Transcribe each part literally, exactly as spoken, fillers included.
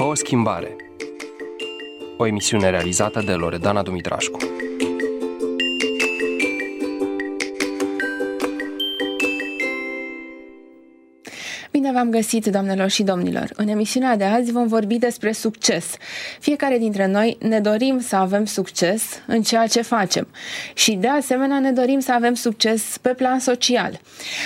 Fă o schimbare. O emisiune realizată de Loredana Dumitrașcu. Bine v-am găsit, doamnelor și domnilor! În emisiunea de azi vom vorbi despre succes. Fiecare dintre noi ne dorim să avem succes în ceea ce facem și de asemenea ne dorim să avem succes pe plan social.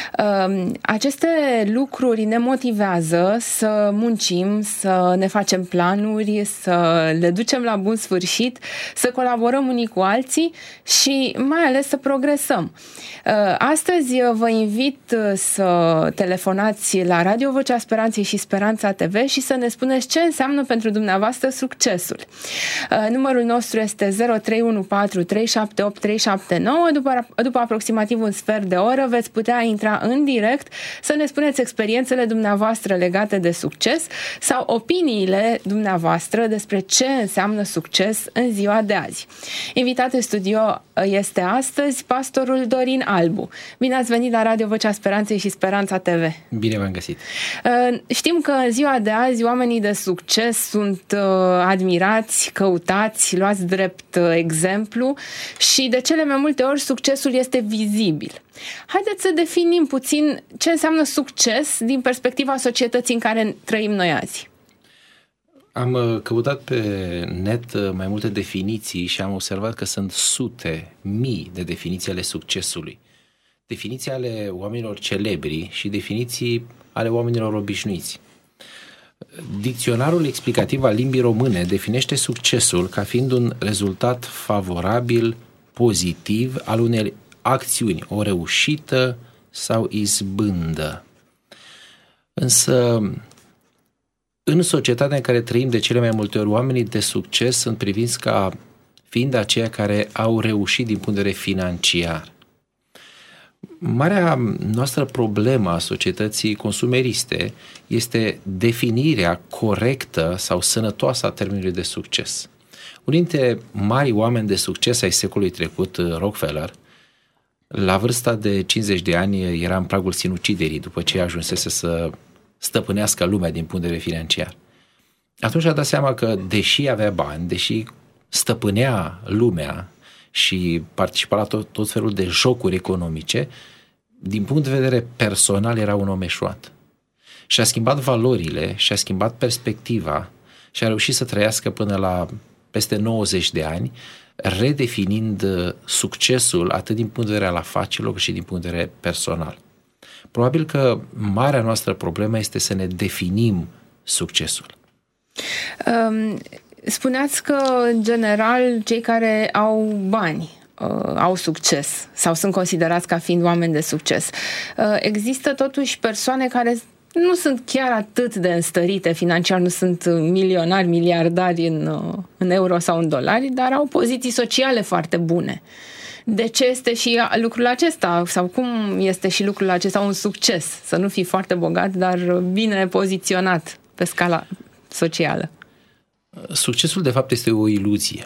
Aceste lucruri ne motivează să muncim, să ne facem planuri, să le ducem la bun sfârșit, să colaborăm unii cu alții și mai ales să progresăm. Astăzi vă invit să telefonați la Radio Vocea Speranței și Speranța T V și să ne spuneți ce înseamnă pentru dumneavoastră succesul. Numărul nostru este zero trei unu patru trei șapte opt trei șapte nouă. După, după aproximativ un sfert de oră veți putea intra în direct să ne spuneți experiențele dumneavoastră legate de succes sau opiniile dumneavoastră despre ce înseamnă succes în ziua de azi. Invitat în studio este astăzi pastorul Dorin Albu. Bine ați venit la Radio Vocea Speranței și Speranța T V. Bine v-am găsit. Știm că în ziua de azi oamenii de succes sunt admirați, căutați, luați drept exemplu și de cele mai multe ori succesul este vizibil. Haideți să definim puțin ce înseamnă succes din perspectiva societății în care trăim noi azi. Am căutat pe net mai multe definiții și am observat că sunt sute, mii de definiții ale succesului. Definiții ale oamenilor celebri și definiții ale oamenilor obișnuiți. Dicționarul explicativ al limbii române definește succesul ca fiind un rezultat favorabil, pozitiv al unei acțiuni, o reușită sau izbândă. Însă, în societatea în care trăim de cele mai multe ori, oamenii de succes sunt priviți ca fiind aceia care au reușit din punct de vedere financiar. Marea noastră problemă a societății consumeriste este definirea corectă sau sănătoasă a termenului de succes. Unul dintre mari oameni de succes ai secolului trecut, Rockefeller, la vârsta de cincizeci de ani era în pragul sinuciderii după ce ajunsese să stăpânească lumea din punct de vedere financiar. Atunci a dat seama că, deși avea bani, deși stăpânea lumea și participa la tot, tot felul de jocuri economice, din punct de vedere personal era un om eșuat. Și-a schimbat valorile, și-a schimbat perspectiva și a reușit să trăiască până la peste nouăzeci de ani, redefinind succesul atât din punct de vedere al afacerilor și din punct de vedere personal. Probabil că marea noastră problemă este să ne definim succesul. Um... Spuneați că, în general, cei care au bani uh, au succes sau sunt considerați ca fiind oameni de succes. Uh, există totuși persoane care nu sunt chiar atât de înstărite financiar, nu sunt milionari, miliardari în, uh, în euro sau în dolari, dar au poziții sociale foarte bune. De ce este și lucrul acesta sau cum este și lucrul acesta un succes? Să nu fii foarte bogat, dar bine poziționat pe scala socială. Succesul, de fapt, este o iluzie.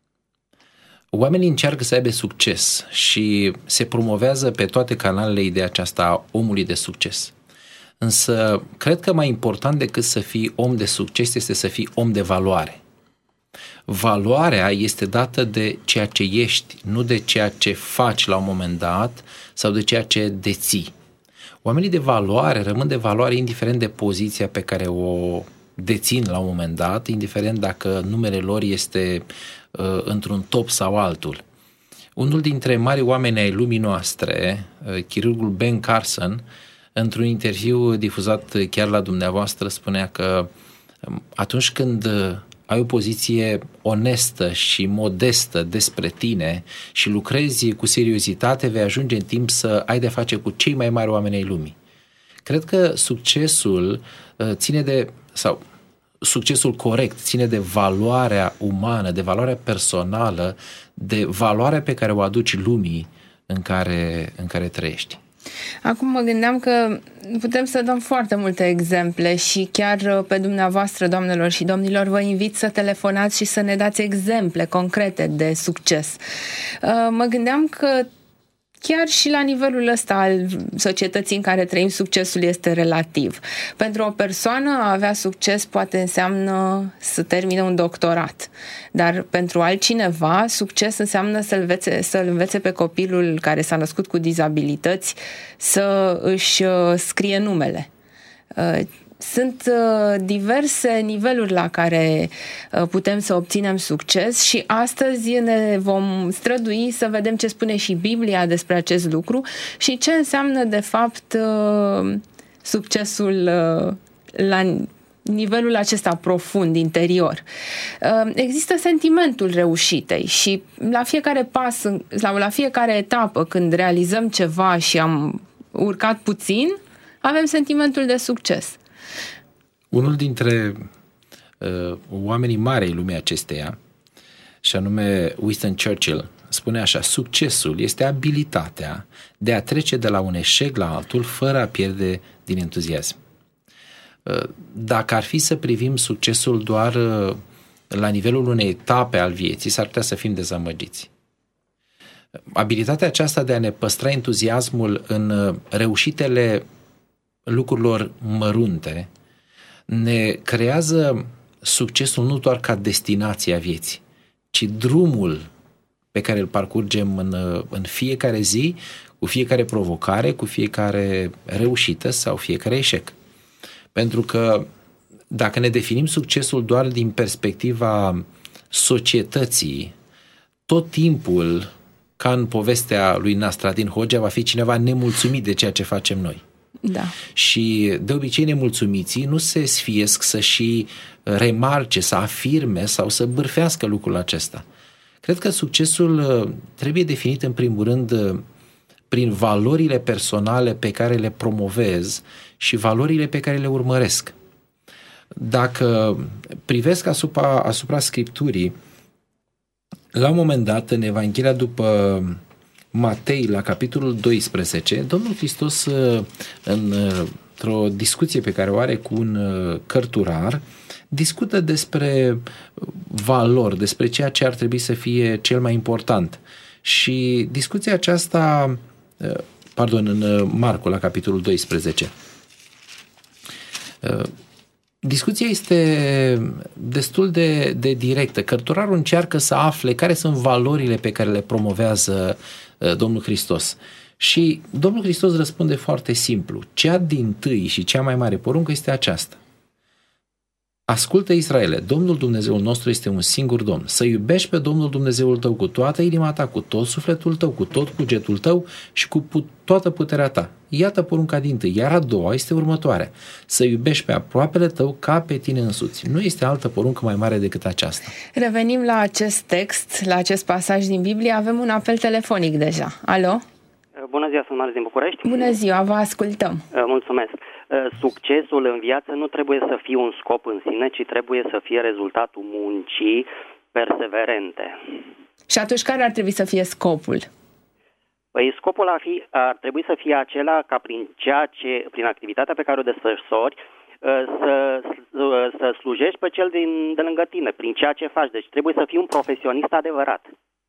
Oamenii încearcă să aibă succes și se promovează pe toate canalele ideea aceasta a omului de succes. Însă, cred că mai important decât să fii om de succes este să fii om de valoare. Valoarea este dată de ceea ce ești, nu de ceea ce faci la un moment dat sau de ceea ce deții. Oamenii de valoare rămân de valoare indiferent de poziția pe care o dețin la un moment dat, indiferent dacă numele lor este uh, într-un top sau altul. Unul dintre mari oameni ai lumii noastre, uh, chirurgul Ben Carson, într-un interviu difuzat chiar la dumneavoastră, spunea că um, atunci când uh, ai o poziție onestă și modestă despre tine și lucrezi cu seriozitate, vei ajunge în timp să ai de face cu cei mai mari oameni ai lumii. Cred că succesul uh, ține de, sau succesul corect ține de valoarea umană, de valoarea personală, de valoarea pe care o aduci lumii în care, în care trăiești. Acum mă gândeam că putem să dăm foarte multe exemple și chiar pe dumneavoastră, doamnelor și domnilor, vă invit să telefonați și să ne dați exemple concrete de succes. Mă gândeam că chiar și la nivelul ăsta al societății în care trăim, succesul este relativ. Pentru o persoană a avea succes poate înseamnă să termine un doctorat, dar pentru altcineva succes înseamnă să-l învețe, să-l învețe pe copilul care s-a născut cu dizabilități să își scrie numele. Sunt diverse niveluri la care putem să obținem succes și astăzi ne vom strădui să vedem ce spune și Biblia despre acest lucru și ce înseamnă de fapt succesul la nivelul acesta profund, interior. Există sentimentul reușitei și la fiecare pas sau la fiecare etapă când realizăm ceva și am urcat puțin, avem sentimentul de succes. Unul dintre uh, oamenii mari ai lumii acesteia, și anume Winston Churchill, spune așa: succesul este abilitatea de a trece de la un eșec la altul fără a pierde din entuziasm. Uh, dacă ar fi să privim succesul doar uh, la nivelul unei etape al vieții, s-ar putea să fim dezamăgiți. Abilitatea aceasta de a ne păstra entuziasmul în uh, reușitele lucrurilor mărunte ne creează succesul nu doar ca destinație a vieții, ci drumul pe care îl parcurgem în, în fiecare zi, cu fiecare provocare, cu fiecare reușită sau fiecare eșec. Pentru că dacă ne definim succesul doar din perspectiva societății, tot timpul, ca în povestea lui Nastradin Hogea, va fi cineva nemulțumit de ceea ce facem noi. Da. Și de obicei nemulțumiții nu se sfiesc să și remarce, să afirme sau să bârfească lucrul acesta. Cred că succesul trebuie definit în primul rând prin valorile personale pe care le promovez și valorile pe care le urmăresc. Dacă privesc asupra, asupra Scripturii, la un moment dat, în Evanghelia după Matei, la capitolul doisprezece, Domnul Hristos, într-o discuție pe care o are cu un cărturar, discută despre valori, despre ceea ce ar trebui să fie cel mai important. Și discuția aceasta, pardon, în Marcu, la capitolul doisprezece, discuția este destul de, de directă. Cărturarul încearcă să afle care sunt valorile pe care le promovează Domnul Hristos. Și Domnul Hristos răspunde foarte simplu. Cea dintâi și cea mai mare poruncă este aceasta: ascultă, Israele, Domnul Dumnezeul nostru este un singur Domn. Să iubești pe Domnul Dumnezeul tău cu toată inima ta, cu tot sufletul tău, cu tot cugetul tău și cu put- toată puterea ta. Iată porunca dintâi, iar a doua este următoarea: să iubești pe aproapele tău ca pe tine însuți. Nu este altă poruncă mai mare decât aceasta. Revenim la acest text, la acest pasaj din Biblie. Avem un apel telefonic deja. Alo? Bună ziua, sunt Marius din București. Bună ziua, vă ascultăm. Mulțumesc. Succesul în viață nu trebuie să fie un scop în sine, ci trebuie să fie rezultatul muncii perseverente. Și atunci care ar trebui să fie scopul? Păi scopul ar, fi, ar trebui să fie acela ca prin ceea ce, prin activitatea pe care o desfășori, să, să slujești pe cel din, de lângă tine, prin ceea ce faci. Deci trebuie să fii un profesionist adevărat.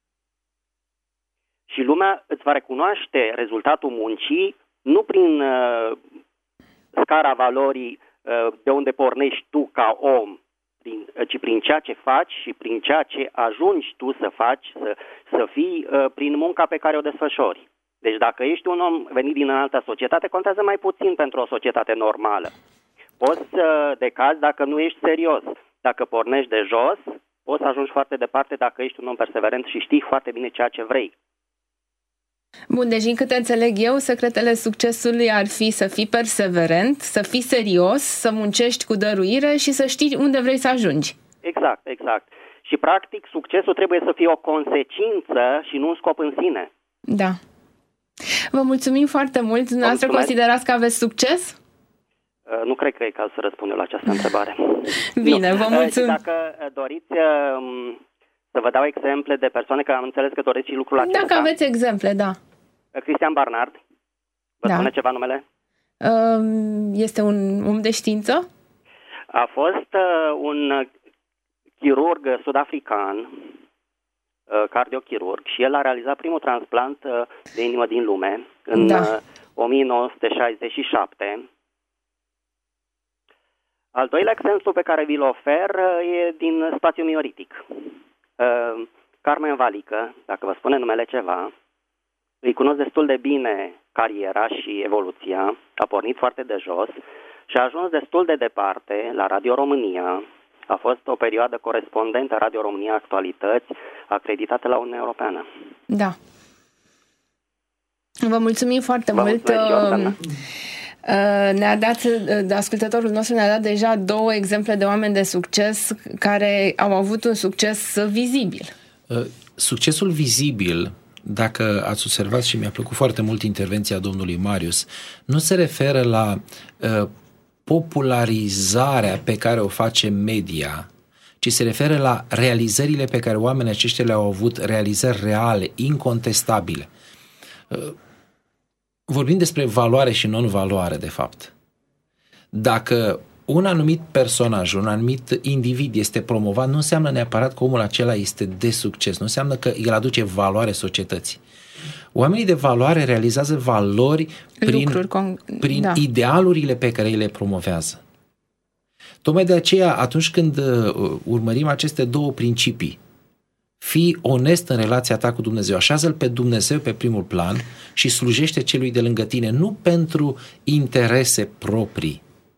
Și lumea îți va recunoaște rezultatul muncii nu prin uh, scara valorii uh, de unde pornești tu ca om, prin, uh, ci prin ceea ce faci și prin ceea ce ajungi tu să faci, să, să fii uh, prin munca pe care o desfășori. Deci dacă ești un om venit din altă societate, contează mai puțin pentru o societate normală. Poți să decazi dacă nu ești serios. Dacă pornești de jos, poți să ajungi foarte departe dacă ești un om perseverent și știi foarte bine ceea ce vrei. Bun, deci din câte înțeleg eu, secretele succesului ar fi să fii perseverent, să fii serios, să muncești cu dăruire și să știi unde vrei să ajungi. Exact, exact. Și practic succesul trebuie să fie o consecință și nu un scop în sine. Da. Vă mulțumim foarte mult. Dumneavoastră considerați că aveți succes? Uh, nu cred că e caz să răspund eu la această întrebare. Bine, nu. Vă mulțumim. Uh, dacă doriți uh, să vă dau exemple de persoane, că am înțeles că doriți și lucrul acesta. Dacă aveți exemple, da. Cristian Barnard. Vă da. spune ceva numele? Este un om de știință? A fost uh, un chirurg sud-african cardiochirurg și el a realizat primul transplant de inimă din lume în Da. o mie nouă sute șaizeci și șapte. Al doilea exemplu pe care vi-l ofer e din spațiul mioritic. Carmen Valică, dacă vă spune numele ceva, îi cunosc destul de bine cariera și evoluția, a pornit foarte de jos și a ajuns destul de departe la Radio România. A fost o perioadă corespondentă Radio România Actualități, acreditată la Uniunea Europeană. Da. Vă mulțumim foarte Vă mult. mulțumesc și eu, Doamna. Ne-a dat, ascultătorul nostru ne-a dat deja două exemple de oameni de succes care au avut un succes vizibil. Succesul vizibil, dacă ați observat și mi-a plăcut foarte mult intervenția domnului Marius, nu se referă la uh, popularizarea pe care o face media, ci se referă la realizările pe care oamenii aceștia le-au avut, realizări reale, incontestabile. Uh, vorbim despre valoare și non-valoare, de fapt. Dacă un anumit personaj, un anumit individ este promovat, nu înseamnă neapărat că omul acela este de succes, nu înseamnă că el aduce valoare societății. Oamenii de valoare realizează valori prin, con- prin da. idealurile pe care ei le promovează. Tocmai de aceea, atunci când urmărim aceste două principii, fii onest în relația ta cu Dumnezeu, așează-L pe Dumnezeu pe primul plan și slujește celui de lângă tine, nu pentru interese proprii,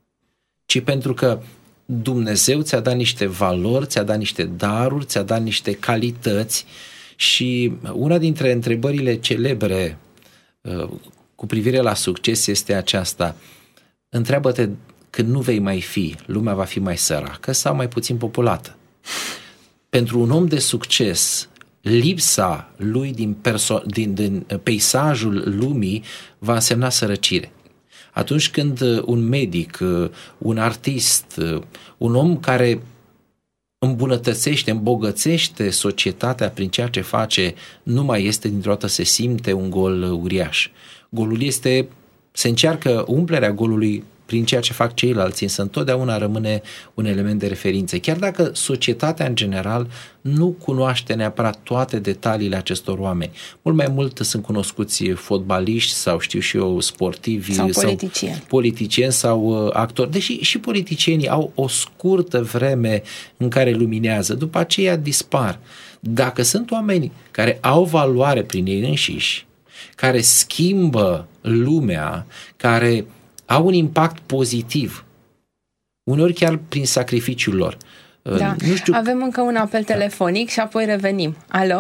ci pentru că Dumnezeu ți-a dat niște valori, ți-a dat niște daruri, ți-a dat niște calități și una dintre întrebările celebre uh, cu privire la succes este aceasta: întreabă-te când nu vei mai fi, lumea va fi mai săracă sau mai puțin populată. Pentru un om de succes, lipsa lui din, perso- din, din peisajul lumii va însemna sărăcire. Atunci când un medic, un artist, un om care îmbunătățește, îmbogățește societatea prin ceea ce face, nu mai este, dintr-o dată se simte un gol uriaș. Golul este, se încearcă umplerea golului prin ceea ce fac ceilalți, însă întotdeauna rămâne un element de referință. Chiar dacă societatea în general nu cunoaște neapărat toate detaliile acestor oameni. Mult mai mult sunt cunoscuți fotbaliști sau știu și eu sportivi sau sau politicieni, politicieni sau actori, deși și politicienii au o scurtă vreme în care luminează, după aceea dispar. Dacă sunt oameni care au valoare prin ei înșiși, care schimbă lumea, care au un impact pozitiv, uneori chiar prin sacrificiul lor. Da. Nu știu... Avem încă un apel telefonic și apoi revenim. Alo?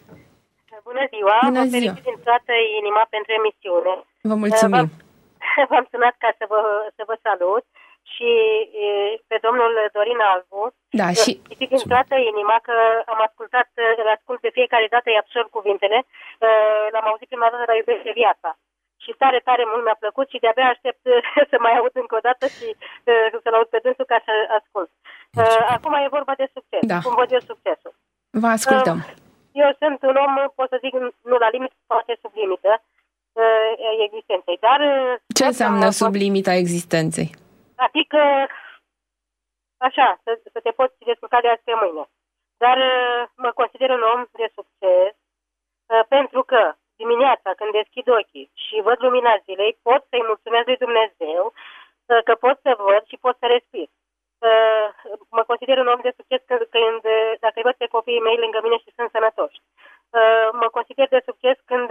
Bună ziua! Bună ziua! Vă felicit din toată inima pentru emisiune. Vă mulțumim! V-am sunat ca să vă, să vă salut și pe domnul Dorin Albu. Da, și... Zic din toată inima că am ascultat, îl ascult de fiecare dată, îi absorb cuvintele. L-am auzit prima dată la Iubește Viața. Și tare, tare mult mi-a plăcut și de-abia aștept să mai aud încă o dată și uh, să-l aud pe dânsul ca să ascult. Uh, acum e vorba de succes. Da. Cum văd eu succesul? Vă ascultăm. Uh, eu sunt un om, pot să zic, nu la limită, poate sub limită uh, existenței. Dar uh, ce înseamnă uh, sub limita existenței? Adică, așa, să, să te poți descurca de azi pe mâine. Dar uh, mă consider un om de succes uh, pentru că dimineața, când deschid ochii și văd lumina zilei, pot să-i mulțumesc lui Dumnezeu că pot să văd și pot să respir. Mă consider un om de succes când, dacă îi văd pe copiii mei lângă mine și sunt sănătoși. Mă consider de succes când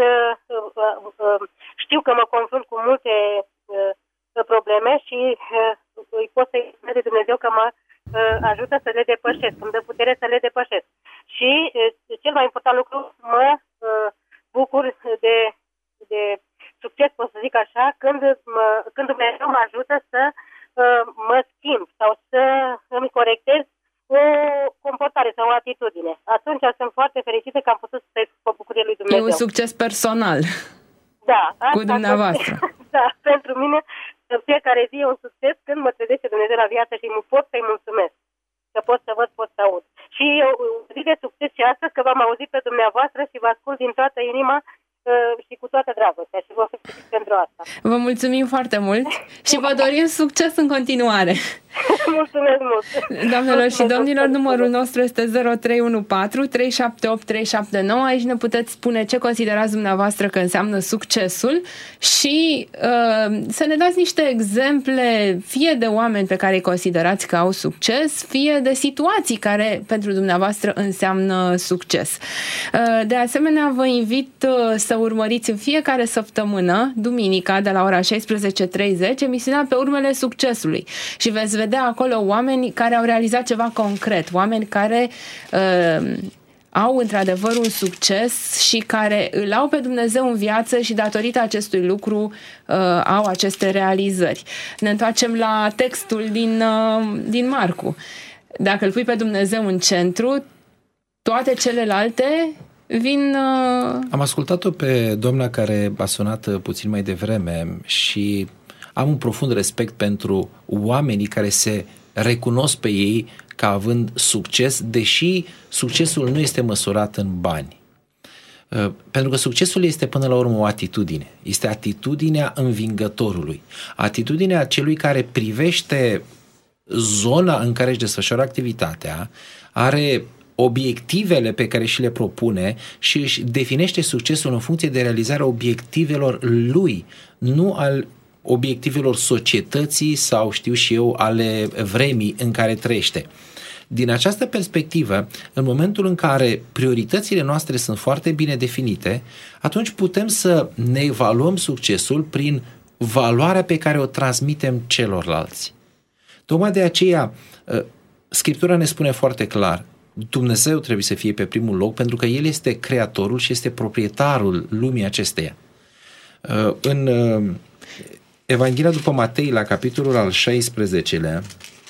știu că mă confrunt cu multe probleme și îi pot să-i mulțumesc de Dumnezeu că mă ajută să le depășesc, îmi dă putere să le depășesc. Și cel mai important lucru, mă bucur de, de succes, pot să zic așa, când, mă, când Dumnezeu mă ajută să uh, mă schimb sau să îmi corectez o comportare sau o atitudine. Atunci sunt foarte fericită că am putut să trăiesc cu bucurie lui Dumnezeu. E un succes personal. Da. Cu dumneavoastră. Da, pentru mine fiecare zi e un succes când mă trezește Dumnezeu la viață și nu pot să-i mulțumesc. Că pot să văd, pot să aud. Și eu zic de succes și astăzi că v-am auzit pe dumneavoastră și vă ascult din toată inima uh, și cu toată dragostea și vă felicit pentru asta. Vă mulțumim foarte mult și vă dorim succes în continuare. Mulțumesc mult! Doamnelor și domnilor, numărul nostru este zero trei unu patru trei șapte opt trei șapte nouă. Aici ne puteți spune ce considerați dumneavoastră că înseamnă succesul și uh, să ne dați niște exemple, fie de oameni pe care îi considerați că au succes, fie de situații care pentru dumneavoastră înseamnă succes. Uh, de asemenea, vă invit uh, să urmăriți în fiecare săptămână, duminica, de la ora șaisprezece treizeci, emisiunea Pe urmele succesului. Și veți vedea acolo oameni care au realizat ceva concret, oameni care uh, au într-adevăr un succes și care îl au pe Dumnezeu în viață și datorită acestui lucru uh, au aceste realizări. Ne întoarcem la textul din, uh, din Marcu. Dacă îl pui pe Dumnezeu în centru, toate celelalte vin... Uh... Am ascultat-o pe doamna care a sunat puțin mai devreme și am un profund respect pentru oamenii care se recunosc pe ei ca având succes, deși succesul nu este măsurat în bani. Pentru că succesul este până la urmă o atitudine. Este atitudinea învingătorului. Atitudinea celui care privește zona în care își desfășoară activitatea, are obiectivele pe care și le propune și își definește succesul în funcție de realizarea obiectivelor lui, nu al obiectivelor societății sau, știu și eu, ale vremii în care trăiește. Din această perspectivă, în momentul în care prioritățile noastre sunt foarte bine definite, atunci putem să ne evaluăm succesul prin valoarea pe care o transmitem celorlalți. Tocmai de aceea, Scriptura ne spune foarte clar, Dumnezeu trebuie să fie pe primul loc pentru că El este creatorul și este proprietarul lumii acesteia. În Evanghelia după Matei, la capitolul al șaisprezecelea,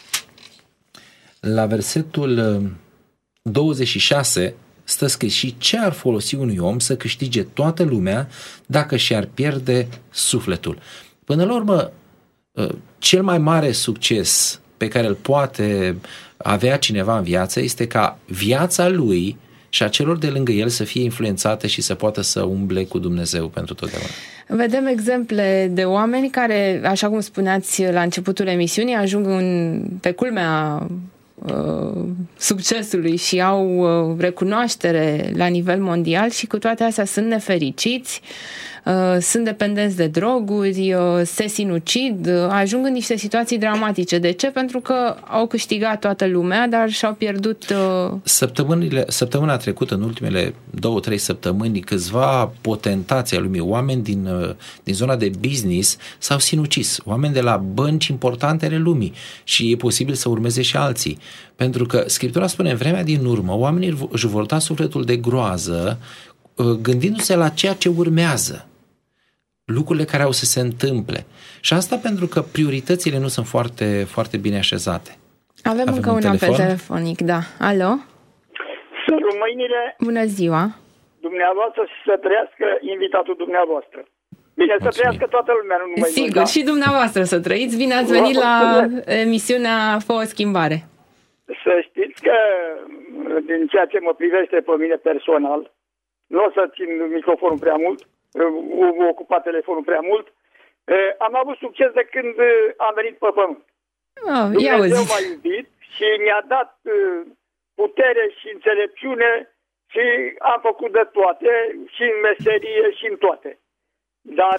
la versetul douăzeci și șase, stă scris: și ce ar folosi unui om să câștige toată lumea dacă și-ar pierde sufletul? Până la urmă, cel mai mare succes pe care îl poate avea cineva în viață este ca viața lui și a celor de lângă el să fie influențată și să poată să umble cu Dumnezeu pentru totdeauna. Vedem exemple de oameni care, așa cum spuneați la începutul emisiunii, ajung în, pe culmea uh, succesului și au uh, recunoaștere la nivel mondial și cu toate astea sunt nefericiți, uh, sunt dependenți de droguri, uh, se sinucid, uh, ajung în niște situații dramatice. De ce? Pentru că au câștigat toată lumea, dar și-au pierdut... Uh... Săptămânile, săptămâna trecută, în ultimele două, trei săptămâni, câțiva potentați ai lumii, oameni din, uh, din zona de business s-au sinucis, oameni de la bănci importante ale lumii și e posibil să urmeze și alții. Pentru că Scriptura spune, în vremea din urmă, oamenii își vor da sufletul de groază gândindu-se la ceea ce urmează, lucrurile care au să se întâmple. Și asta pentru că prioritățile nu sunt foarte, foarte bine așezate. Avem, Avem încă un, un apel telefonic, da. Alo? Să rămâinile Bună ziua! Dumneavoastră și să trăiască invitatul dumneavoastră. Bine, Mulțumim. Să trăiască toată lumea, nu numai Sigur, noi, da? Și dumneavoastră să trăiți. Bine ați venit la emisiunea Fă o schimbare. Să știți că, din ceea ce mă privește pe mine personal, nu o să țin microfonul prea mult, ocupa telefonul prea mult, am avut succes de când am venit pe pământ. Oh, Dumnezeu m-a iubit și mi-a dat putere și înțelepciune și am făcut de toate, și în meserie și în toate. Dar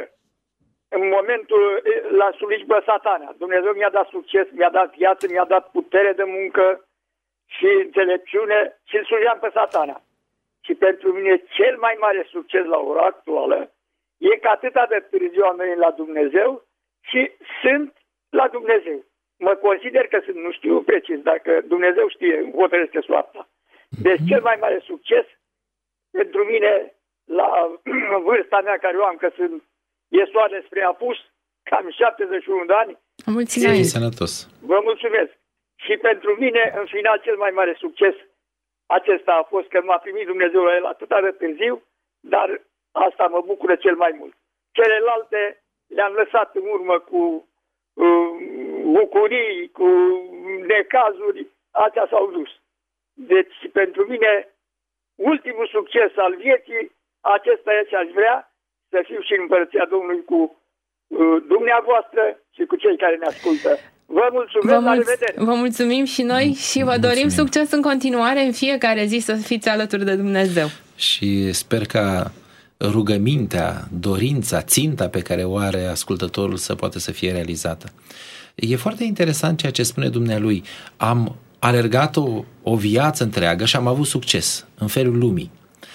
în momentul la slujbă satana, Dumnezeu mi-a dat succes, mi-a dat viață, mi-a dat putere de muncă și înțelepciune și îl slujeam pe satana. Și pentru mine cel mai mare succes la ora actuală e că atâta de târziu am venit la Dumnezeu și sunt la Dumnezeu. Mă consider că sunt, nu știu precis, dacă Dumnezeu știe, hotărăște soarta. Deci cel mai mare succes pentru mine la vârsta mea care o am, că sunt iesoare spre apus, cam șaptezeci și unu de ani. Mulțumesc! Sănătos! Vă mulțumesc! Și pentru mine, în final, cel mai mare succes acesta a fost că m-a primit Dumnezeu la el atât de târziu, dar asta mă bucură cel mai mult. Celelalte le-am lăsat în urmă cu uh, bucurii, cu necazuri, astea s-au dus. Deci, pentru mine, ultimul succes al vieții, acesta e ce aș vrea, să fiu și în împărăția Domnului cu uh, dumneavoastră și cu cei care ne ascultă. Vă mulțumesc, Vă, la mulț- revedere! vă mulțumim și noi și vă Mulțumim. dorim succes în continuare în fiecare zi să fiți alături de Dumnezeu. Și sper ca rugămintea, dorința, ținta pe care o are ascultătorul să poată să fie realizată. E foarte interesant ceea ce spune dumnealui. Am alergat o, o viață întreagă și am avut succes în felul lumii.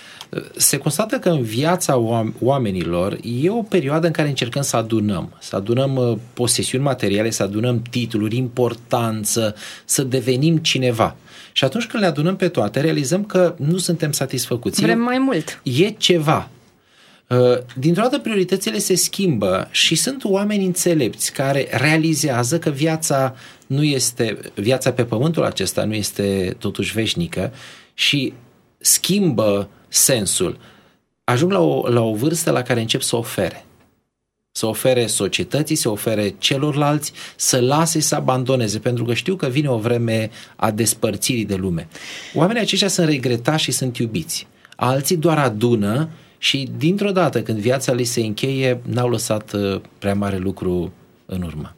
Se constată că în viața oamenilor e o perioadă în care încercăm să adunăm, să adunăm posesiuni materiale, să adunăm titluri, importanță, să devenim cineva. Și atunci când le adunăm pe toate, realizăm că nu suntem satisfăcuți. Vrem mai mult. E ceva. Dintr-o dată prioritățile se schimbă și sunt oameni înțelepți care realizează că viața nu este, viața pe pământul acesta nu este totuși veșnică și schimbă sensul. Ajung la o, la o vârstă la care încep să ofere. Să ofere societății, să ofere celorlalți, să lase să abandoneze, pentru că știu că vine o vreme a despărțirii de lume. Oamenii aceștia sunt regretați și sunt iubiți. Alții doar adună și dintr-o dată când viața li se încheie, n-au lăsat prea mare lucru în urmă.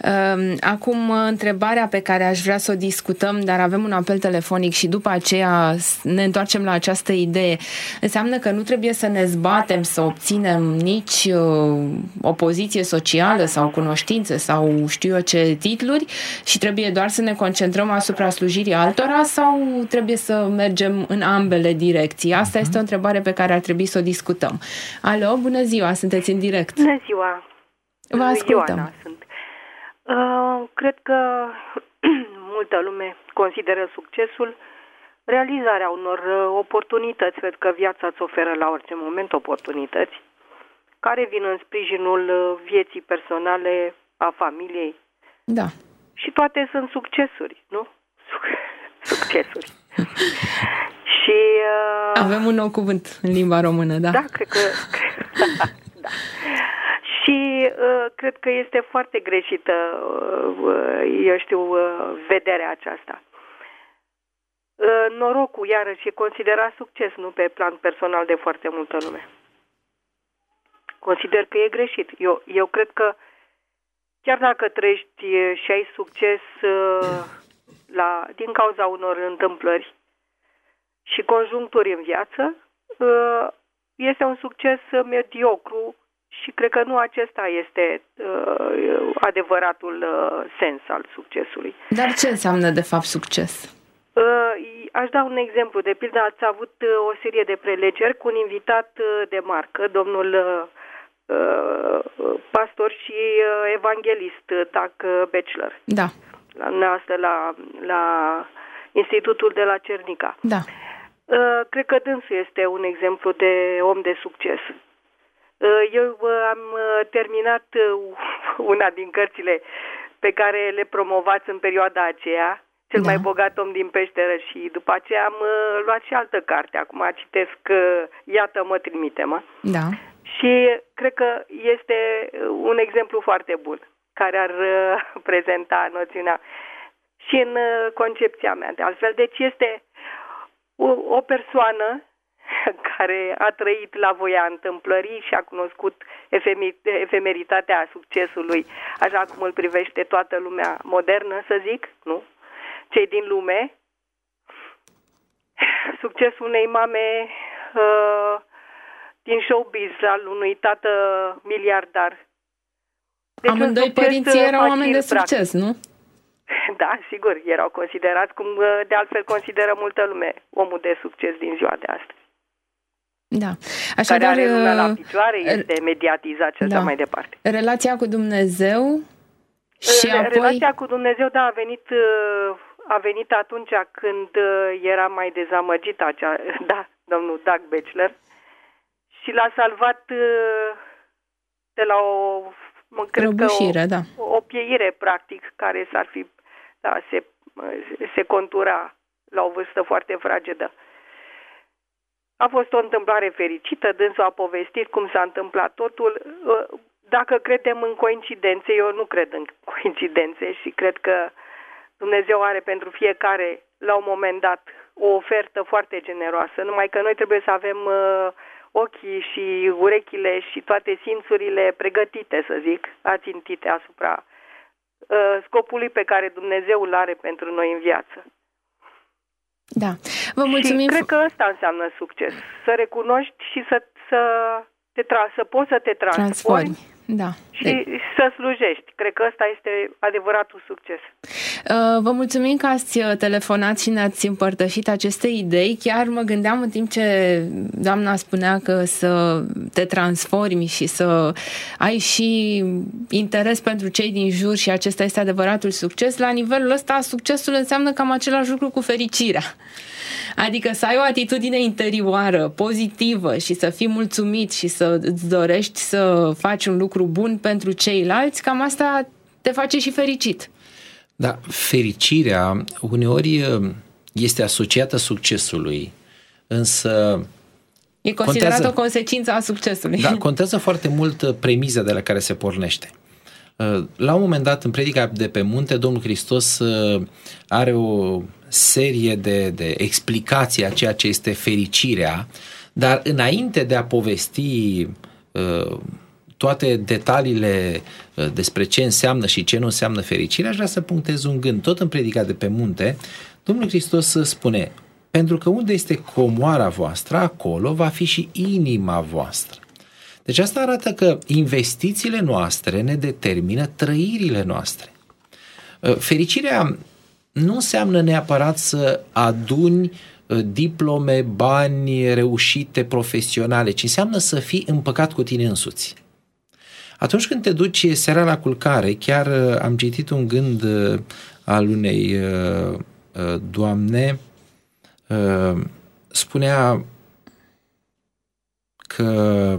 Acum, întrebarea pe care aș vrea să o discutăm, dar avem un apel telefonic și după aceea ne întoarcem la această idee. Înseamnă că nu trebuie să ne zbatem să obținem nici o poziție socială sau cunoștințe sau știu eu ce titluri și trebuie doar să ne concentrăm asupra slujirii altora sau trebuie să mergem în ambele direcții? Asta uh-huh. este o întrebare pe care ar trebui să o discutăm. Alo, bună ziua, sunteți în direct. Bună ziua. Vă ascultăm. Ioana sunt. Uh, cred că multă lume consideră succesul realizarea unor oportunități. Cred că viața îți oferă la orice moment oportunități care vin în sprijinul vieții personale, a familiei. Da. Și toate sunt succesuri, nu? Succesuri. Și uh, avem un nou cuvânt în limba română, da? Da, cred că... da. Și uh, cred că este foarte greșită, uh, eu știu, uh, vederea aceasta. Uh, norocul, iarăși, e considerat succes, nu pe plan personal de foarte multă lume. Consider că e greșit. Eu, eu cred că chiar dacă trăiești și ai succes uh, la, din cauza unor întâmplări și conjuncturi în viață, uh, este un succes mediocru. Și cred că nu acesta este uh, adevăratul uh, sens al succesului. Dar ce înseamnă de fapt succes? Uh, aș da un exemplu. De pildă, ați avut uh, o serie de prelegeri cu un invitat uh, de marcă, domnul uh, uh, pastor și uh, evanghelist Doug Batchelor. Da. La, asta, la, la Institutul de la Cernica. Da. Uh, cred că dânsul este un exemplu de om de succes. Eu am terminat una din cărțile pe care le promovați în perioada aceea, Cel da. mai bogat om din peșteră, și după aceea am luat și altă carte. Acum citesc Iată mă, trimite-mă. Da. Și cred că este un exemplu foarte bun care ar prezenta noțiunea și în concepția mea. De altfel, deci este o, o persoană care a trăit la voia întâmplării și a cunoscut efemeritatea succesului, așa cum îl privește toată lumea modernă, să zic, nu? Cei din lume. Succesul unei mame uh, din showbiz, al unui tată miliardar. Deci amândoi părinții erau oameni de succes, practic. Nu? Da, sigur, erau considerați, cum de altfel consideră multă lume, omul de succes din ziua de astăzi. Da. Așadar, care are lumea la picioare, este mediatizat și așa da. mai departe. Relația cu Dumnezeu și Re- apoi... Relația cu Dumnezeu, da, a venit, a venit atunci când era mai dezamăgit acea, da, domnul Doug Batchelor, și l-a salvat de la o, mă, cred că o, da. o pieire, practic, care s-ar fi, da, se, se contura la o vârstă foarte fragedă. A fost o întâmplare fericită, dânsul a povestit cum s-a întâmplat totul. Dacă credem în coincidențe, eu nu cred în coincidențe și cred că Dumnezeu are pentru fiecare, la un moment dat, o ofertă foarte generoasă, numai că noi trebuie să avem ochii și urechile și toate simțurile pregătite, să zic, ațintite asupra scopului pe care Dumnezeu îl are pentru noi în viață. Da. Vă mulțumim. Și cred că ăsta înseamnă succes. Să recunoști și să, să, te tra- să poți să te transformi. Transformi. Da. Și de... să slujești. Cred că ăsta este adevăratul succes. Vă mulțumim că ați telefonat și ne-ați împărtășit aceste idei. Chiar mă gândeam în timp ce doamna spunea că să te transformi și să ai și interes pentru cei din jur și acesta este adevăratul succes. La nivelul ăsta, succesul înseamnă cam același lucru cu fericirea. Adică să ai o atitudine interioară, pozitivă și să fii mulțumit și să îți dorești să faci un lucru bun pentru ceilalți, cam asta te face și fericit. Da, fericirea uneori este asociată succesului, însă e considerată contează, o consecință a succesului. Da, contează foarte mult premiza de la care se pornește. La un moment dat, în predica de pe munte, Domnul Hristos are o serie de, de explicații a ceea ce este fericirea, dar înainte de a povesti uh, toate detaliile uh, despre ce înseamnă și ce nu înseamnă fericirea, aș vrea să punctez un gând. Tot în predica de pe munte, Domnul Hristos spune: pentru că unde este comoara voastră, acolo va fi și inima voastră. Deci asta arată că investițiile noastre ne determină trăirile noastre. Fericirea nu înseamnă neapărat să aduni diplome, bani, reușite profesionale, ci înseamnă să fii împăcat cu tine însuți. Atunci când te duci seara la culcare, chiar am citit un gând al unei doamne, spunea că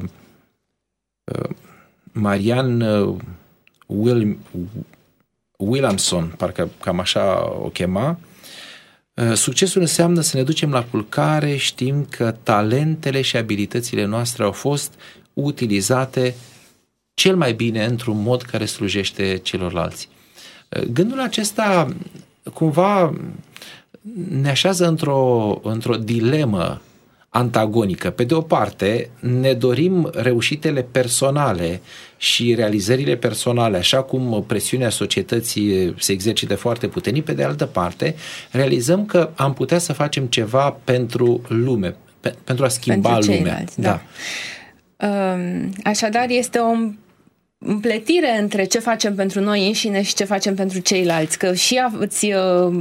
Marianne Will, Williamson, parcă cam așa o chema, succesul înseamnă să ne ducem la culcare știind că talentele și abilitățile noastre au fost utilizate cel mai bine într-un mod care slujește celorlalți. Gândul acesta cumva ne așează într-o, într-o dilemă antagonică. Pe de o parte, ne dorim reușitele personale și realizările personale, așa cum presiunea societății se exercită foarte puternic. Pe de altă parte, realizăm că am putea să facem ceva pentru lume, pe, pentru a schimba pentru lumea. Da. Da. Așadar, este o împletire între ce facem pentru noi înșine și ce facem pentru ceilalți, că și îți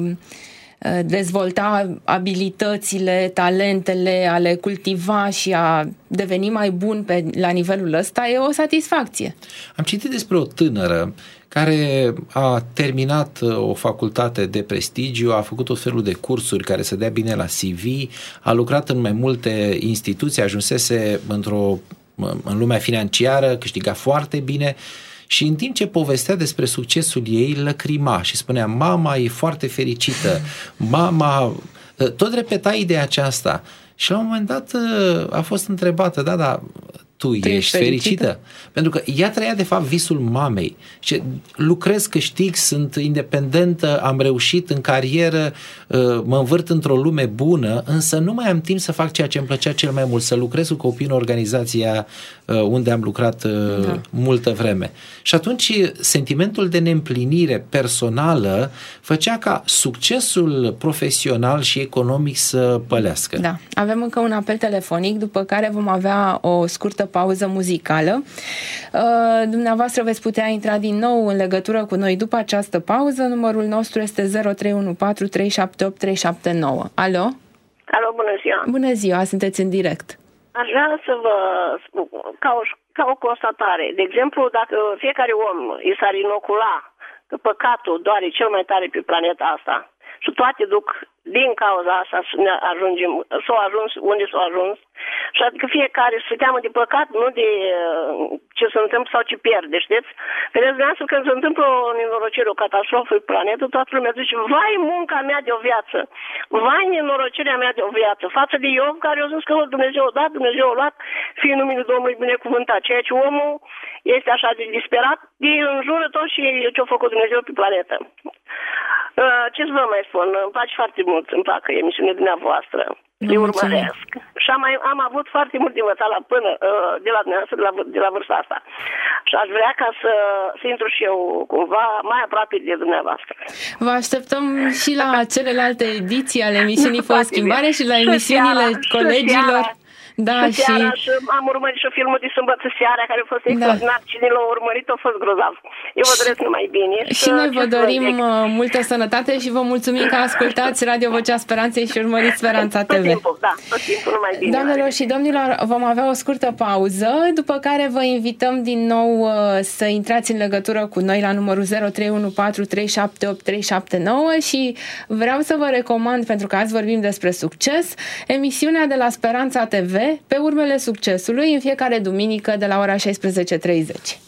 dezvolta abilitățile, talentele, a le cultiva și a deveni mai bun pe, la nivelul ăsta e o satisfacție. Am citit despre o tânără care a terminat o facultate de prestigiu, a făcut tot felul de cursuri care să dea bine la C V, a lucrat în mai multe instituții, ajunsese într-o, în lumea financiară, câștiga foarte bine. Și în timp ce povestea despre succesul ei, lăcrima și spunea: mama e foarte fericită, mama... Tot repeta ideea aceasta. Și la un moment dat a fost întrebată: da, da, tu, tu ești, ești fericită? fericită? Pentru că ea trăia de fapt visul mamei. Și lucrez, câștig, sunt independentă, am reușit în carieră, mă învârt într-o lume bună, însă nu mai am timp să fac ceea ce îmi plăcea cel mai mult, să lucrez cu copii în organizația unde am lucrat da. multă vreme. Și atunci sentimentul de neîmplinire personală făcea ca succesul profesional și economic să pălească. Da. Avem încă un apel telefonic, după care vom avea o scurtă pauză muzicală. Dumneavoastră veți putea intra din nou în legătură cu noi după această pauză. Numărul nostru este zero trei unu patru trei șapte opt trei șapte nouă. Alo? Alo, bună ziua! Bună ziua, sunteți în direct. Aș vrea să vă spun, ca o, ca o constatare. De exemplu, dacă fiecare om i s-ar inocula că păcatul doare cel mai tare pe planeta asta și toate duc din cauza asta să ne ajungem, s-au ajuns unde s-au ajuns, și adică fiecare se teamă de păcat, nu de ce se întâmplă sau ce pierde, știți? Vedeți, dumneavoastră, când se întâmplă o nenorocire, o catastrofă pe planetă, toată lumea zice: vai munca mea de o viață, vai nenorocirea mea de o viață, față de Iov, care a zis că Dumnezeu a dat, Dumnezeu a luat, fie numele Domnului binecuvântat, ceea ce omul este așa de disperat, de înjură tot și ce-a făcut Dumnezeu pe planetă. Ce să vă mai spun, îmi place foarte mult, îmi plac emisiunea dumneavoastră, le urmăresc Și am, mai, am avut foarte mult de învățat la până, de la dumneavoastră, de la, de la vârsta asta. Și aș vrea ca să, să intru și eu cumva mai aproape de dumneavoastră. Vă așteptăm și la celelalte ediții ale emisiunii Fă o Schimbare și la emisiunile și colegilor. Și Da, și, seara, și... și am urmărit și filmul de sâmbătă seara, care a fost extraordinar. Da. Cine l-a urmărit a fost grozav. Eu vă doresc numai bine. Și, și noi vă dorim multă sănătate și vă mulțumim că ascultați Radio Vocea Speranței și urmăriți Speranța T V. Tot timpul, da, tot timpul, numai bine. Doamnelor și domnilor, vom avea o scurtă pauză, după care vă invităm din nou să intrați în legătură cu noi la numărul zero trei unu patru trei șapte opt trei șapte nouă și vreau să vă recomand, pentru că azi vorbim despre succes, emisiunea de la Speranța T V, Pe urmele succesului, în fiecare duminică de la ora șaisprezece treizeci.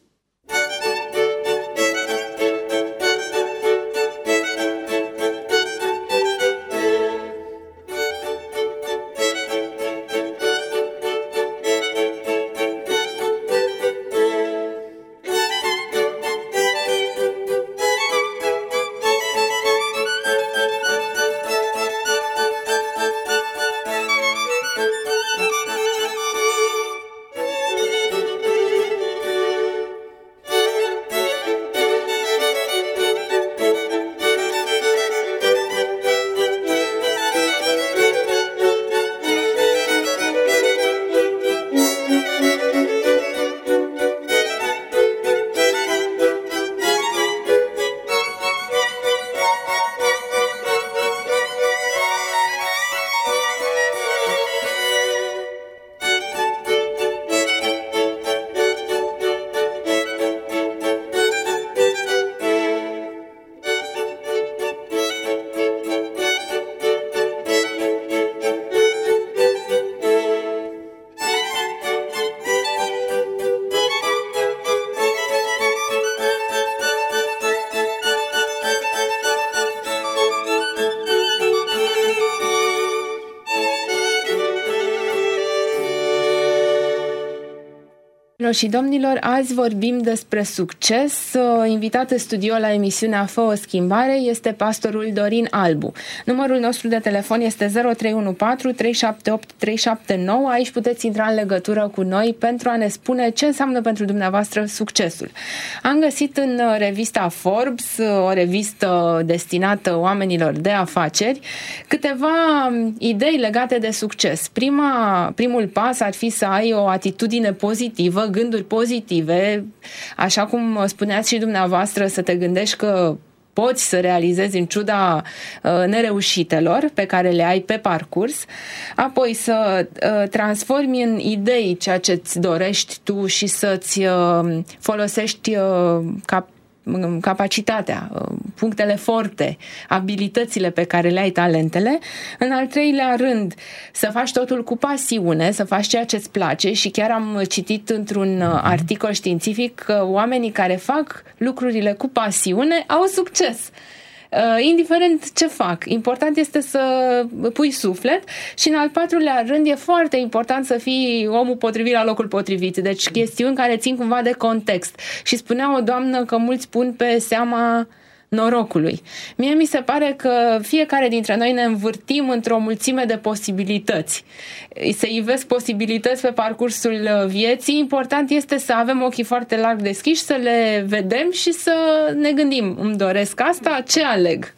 Și domnilor, azi vorbim despre succes. Invitat în studio la emisiunea Fă o Schimbare este pastorul Dorin Albu. Numărul nostru de telefon este zero trei unu patru trei șapte opt trei șapte nouă. Aici puteți intra în legătură cu noi pentru a ne spune ce înseamnă pentru dumneavoastră succesul. Am găsit în revista Forbes, o revistă destinată oamenilor de afaceri, câteva idei legate de succes. Prima, primul pas ar fi să ai o atitudine pozitivă, gânduri pozitive, așa cum spuneați și dumneavoastră, să te gândești că poți să realizezi în ciuda uh, nereușitelor pe care le ai pe parcurs, apoi să uh, transformi în idei ceea ce îți dorești tu și să-ți uh, folosești uh, cap capacitatea, punctele forte, abilitățile pe care le ai, talentele. În al treilea rând, să faci totul cu pasiune, să faci ceea ce îți place și chiar am citit într-un articol științific că oamenii care fac lucrurile cu pasiune au succes. Indiferent ce fac, important este să pui suflet și în al patrulea rând e foarte important să fii omul potrivit la locul potrivit, deci chestiuni care țin cumva de context. Și spunea o doamnă că mulți pun pe seama norocului. Mie mi se pare că fiecare dintre noi ne învârtim într-o mulțime de posibilități. Se ivesc posibilități pe parcursul vieții. Important este să avem ochii foarte larg deschiși, să le vedem și să ne gândim, îmi doresc asta, ce aleg?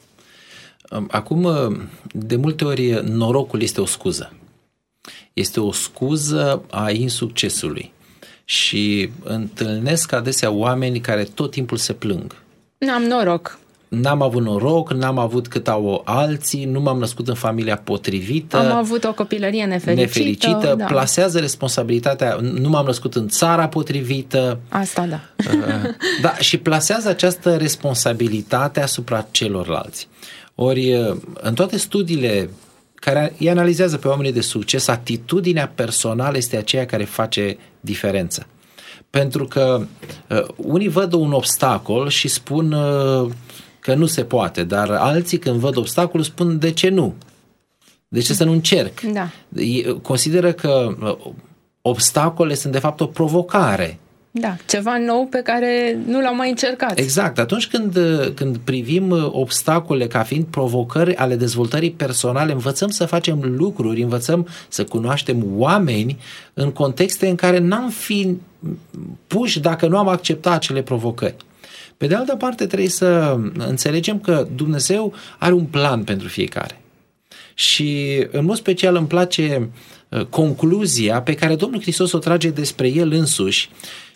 Acum, de multe ori, norocul este o scuză. Este o scuză a insuccesului. Și întâlnesc adesea oameni care tot timpul se plâng. N-am noroc. N-am avut noroc, n-am avut cât au alții, nu m-am născut în familia potrivită. Am avut o copilărie nefericită. Nefericită, da. Plasează responsabilitatea, nu m-am născut în țara potrivită. Asta da. Da, și plasează această responsabilitate asupra celorlalți. Ori, în toate studiile care îi analizează pe oamenii de succes, atitudinea personală este aceea care face diferența. Pentru că uh, unii văd un obstacol și spun uh, că nu se poate, dar alții când văd obstacolul spun de ce nu? De ce să nu încerc? Da. Consideră că uh, obstacolele sunt de fapt o provocare Da, ceva nou pe care nu l-au mai încercat. Exact. Atunci când, când privim obstacole ca fiind provocări ale dezvoltării personale, învățăm să facem lucruri, învățăm să cunoaștem oameni în contexte în care n-am fi puși dacă nu am acceptat acele provocări. Pe de altă parte, trebuie să înțelegem că Dumnezeu are un plan pentru fiecare. Și în mod special îmi place concluzia pe care Domnul Hristos o trage despre El însuși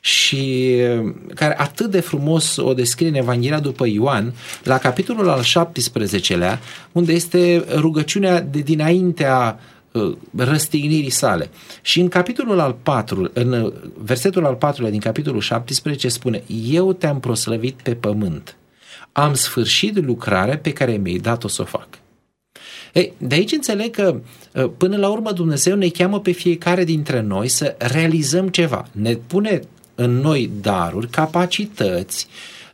și care atât de frumos o descrie în Evanghelia după Ioan, la capitolul al șaptesprezecelea, unde este rugăciunea de dinaintea răstignirii sale. Și în capitolul al patrulea, în versetul al patrulea din capitolul șaptesprezece spune: Eu te-am proslăvit pe pământ, am sfârșit lucrarea pe care mi-ai dat-o să o fac. Ei, de aici înțeleg că până la urmă Dumnezeu ne cheamă pe fiecare dintre noi să realizăm ceva. Ne pune în noi daruri, capacități,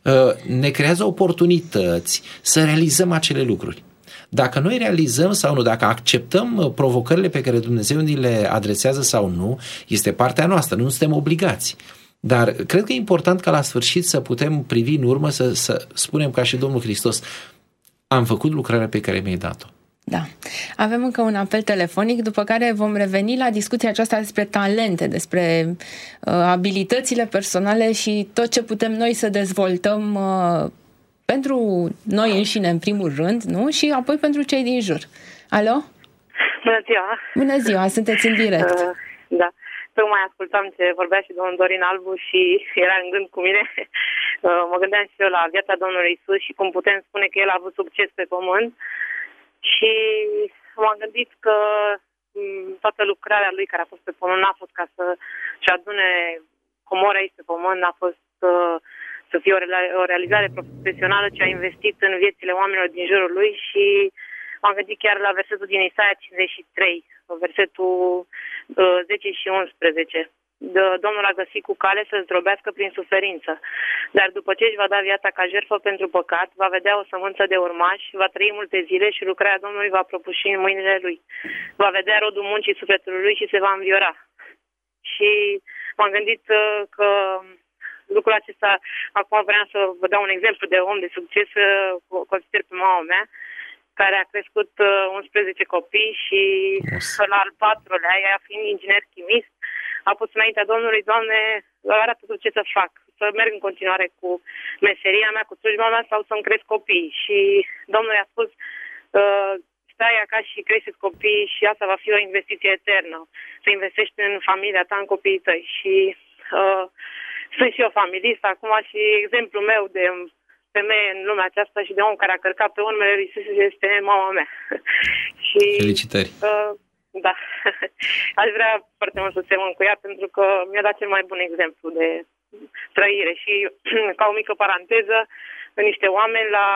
ne creează oportunități să realizăm acele lucruri. Dacă noi realizăm sau nu, dacă acceptăm provocările pe care Dumnezeu ni le adresează sau nu, este partea noastră, nu suntem obligați. Dar cred că e important ca la sfârșit să putem privi în urmă, să, să spunem ca și Domnul Hristos: am făcut lucrarea pe care mi-ai dat-o. Da. Avem încă un apel telefonic, după care vom reveni la discuția aceasta despre talente, despre uh, abilitățile personale și tot ce putem noi să dezvoltăm uh, pentru noi înșine, în primul rând, nu? Și apoi pentru cei din jur. Alo? Bună ziua! Bună ziua, sunteți în direct. Uh, da. Tocmai ascultam ce vorbea și domnul Dorin Albu și era în gând cu mine. Uh, mă gândeam și eu la viața Domnului Iisus și cum putem spune că El a avut succes pe pământ. Și m-am gândit că toată lucrarea lui care a fost pe pământ n-a fost ca să-și adune comora ei pe pământ, n-a fost uh, să fie o, re- o realizare profesională, ci a investit în viețile oamenilor din jurul lui. Și m-am gândit chiar la versetul din Isaia cincizeci și trei, versetul uh, zece și unsprezece. De, Domnul a găsit cu cale să zdrobească prin suferință, dar după ce își va da viața ca jertfă pentru păcat, va vedea o sămânță de urmași, va trăi multe zile și lucrarea Domnului va prăbuși în mâinile lui. Va vedea rodul muncii sufletului lui și se va înviora. Și m-am gândit că lucrul acesta, acum vreau să vă dau un exemplu de om de succes, consider pe mama mea, care a crescut unsprezece copii și yes. la al patrulea, ea fiind inginer chimist, a pus înaintea Domnului: Doamne, arată tu ce să fac, să merg în continuare cu meseria mea, cu slujba mea, sau să-mi cresc copii. Și Domnul i-a spus: stai acasă și crește copii și asta va fi o investiție eternă, să investești în familia ta, în copiii tăi. Și uh, sunt și eu familist acum și exemplul meu de femeie în lumea aceasta și de om care a călcat pe urmele lui Iisus este mama mea. Și, felicitări! Uh, Da, aș vrea foarte mult să semăn cu ea pentru că mi-a dat cel mai bun exemplu de trăire. Și ca o mică paranteză, niște oameni, la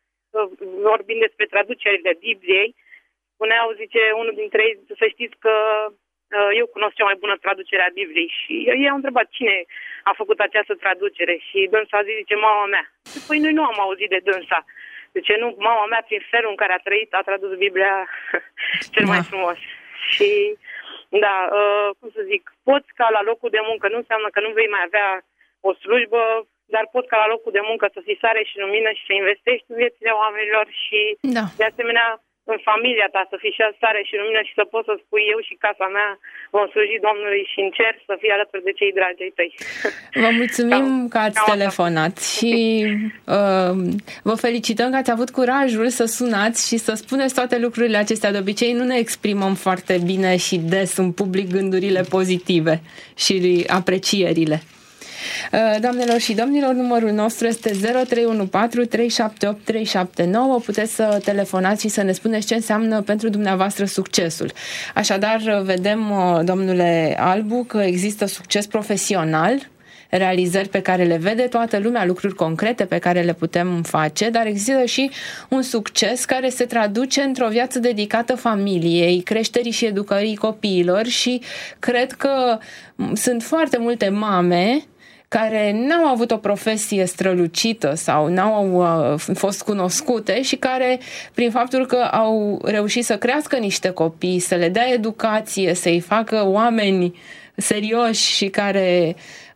vorbind despre traducerile Bibliei, spuneau, zice, unul dintre ei: să știți că eu cunosc cea mai bună traducere a Bibliei. Și ei au întrebat cine a făcut această traducere și dânsa a zis, zice, mama mea. Păi noi nu am auzit de dânsa. De ce nu? Mama mea, prin felul în care a trăit, a tradus Biblia cel mai frumos. Și, da, uh, cum să zic, poți ca la locul de muncă, nu înseamnă că nu vei mai avea o slujbă, dar poți ca la locul de muncă să fii sare și lumină și să investești în viețile oamenilor și, da. de asemenea, în familia ta să fii și sare și lumină și să poți să spui: eu și casa mea vom sluji Domnului și în cer să fii alături de cei dragi ai tăi. Vă mulțumim cam, că ați telefonat și uh, vă felicităm că ați avut curajul să sunați și să spuneți toate lucrurile acestea. De obicei nu ne exprimăm foarte bine și des în public gândurile pozitive și aprecierile. Doamnelor și domnilor, numărul nostru este zero trei unu patru trei șapte opt trei șapte nouă. Puteți să telefonați și să ne spuneți ce înseamnă pentru dumneavoastră succesul. Așadar, vedem, domnule Albu, că există succes profesional, realizări pe care le vede toată lumea, lucruri concrete pe care le putem face, dar există și un succes care se traduce într-o viață dedicată familiei, creșterii și educării copiilor și cred că sunt foarte multe mame care n-au avut o profesie strălucită sau n-au uh, fost cunoscute și care, prin faptul că au reușit să crească niște copii, să le dea educație, să-i facă oameni serioși și care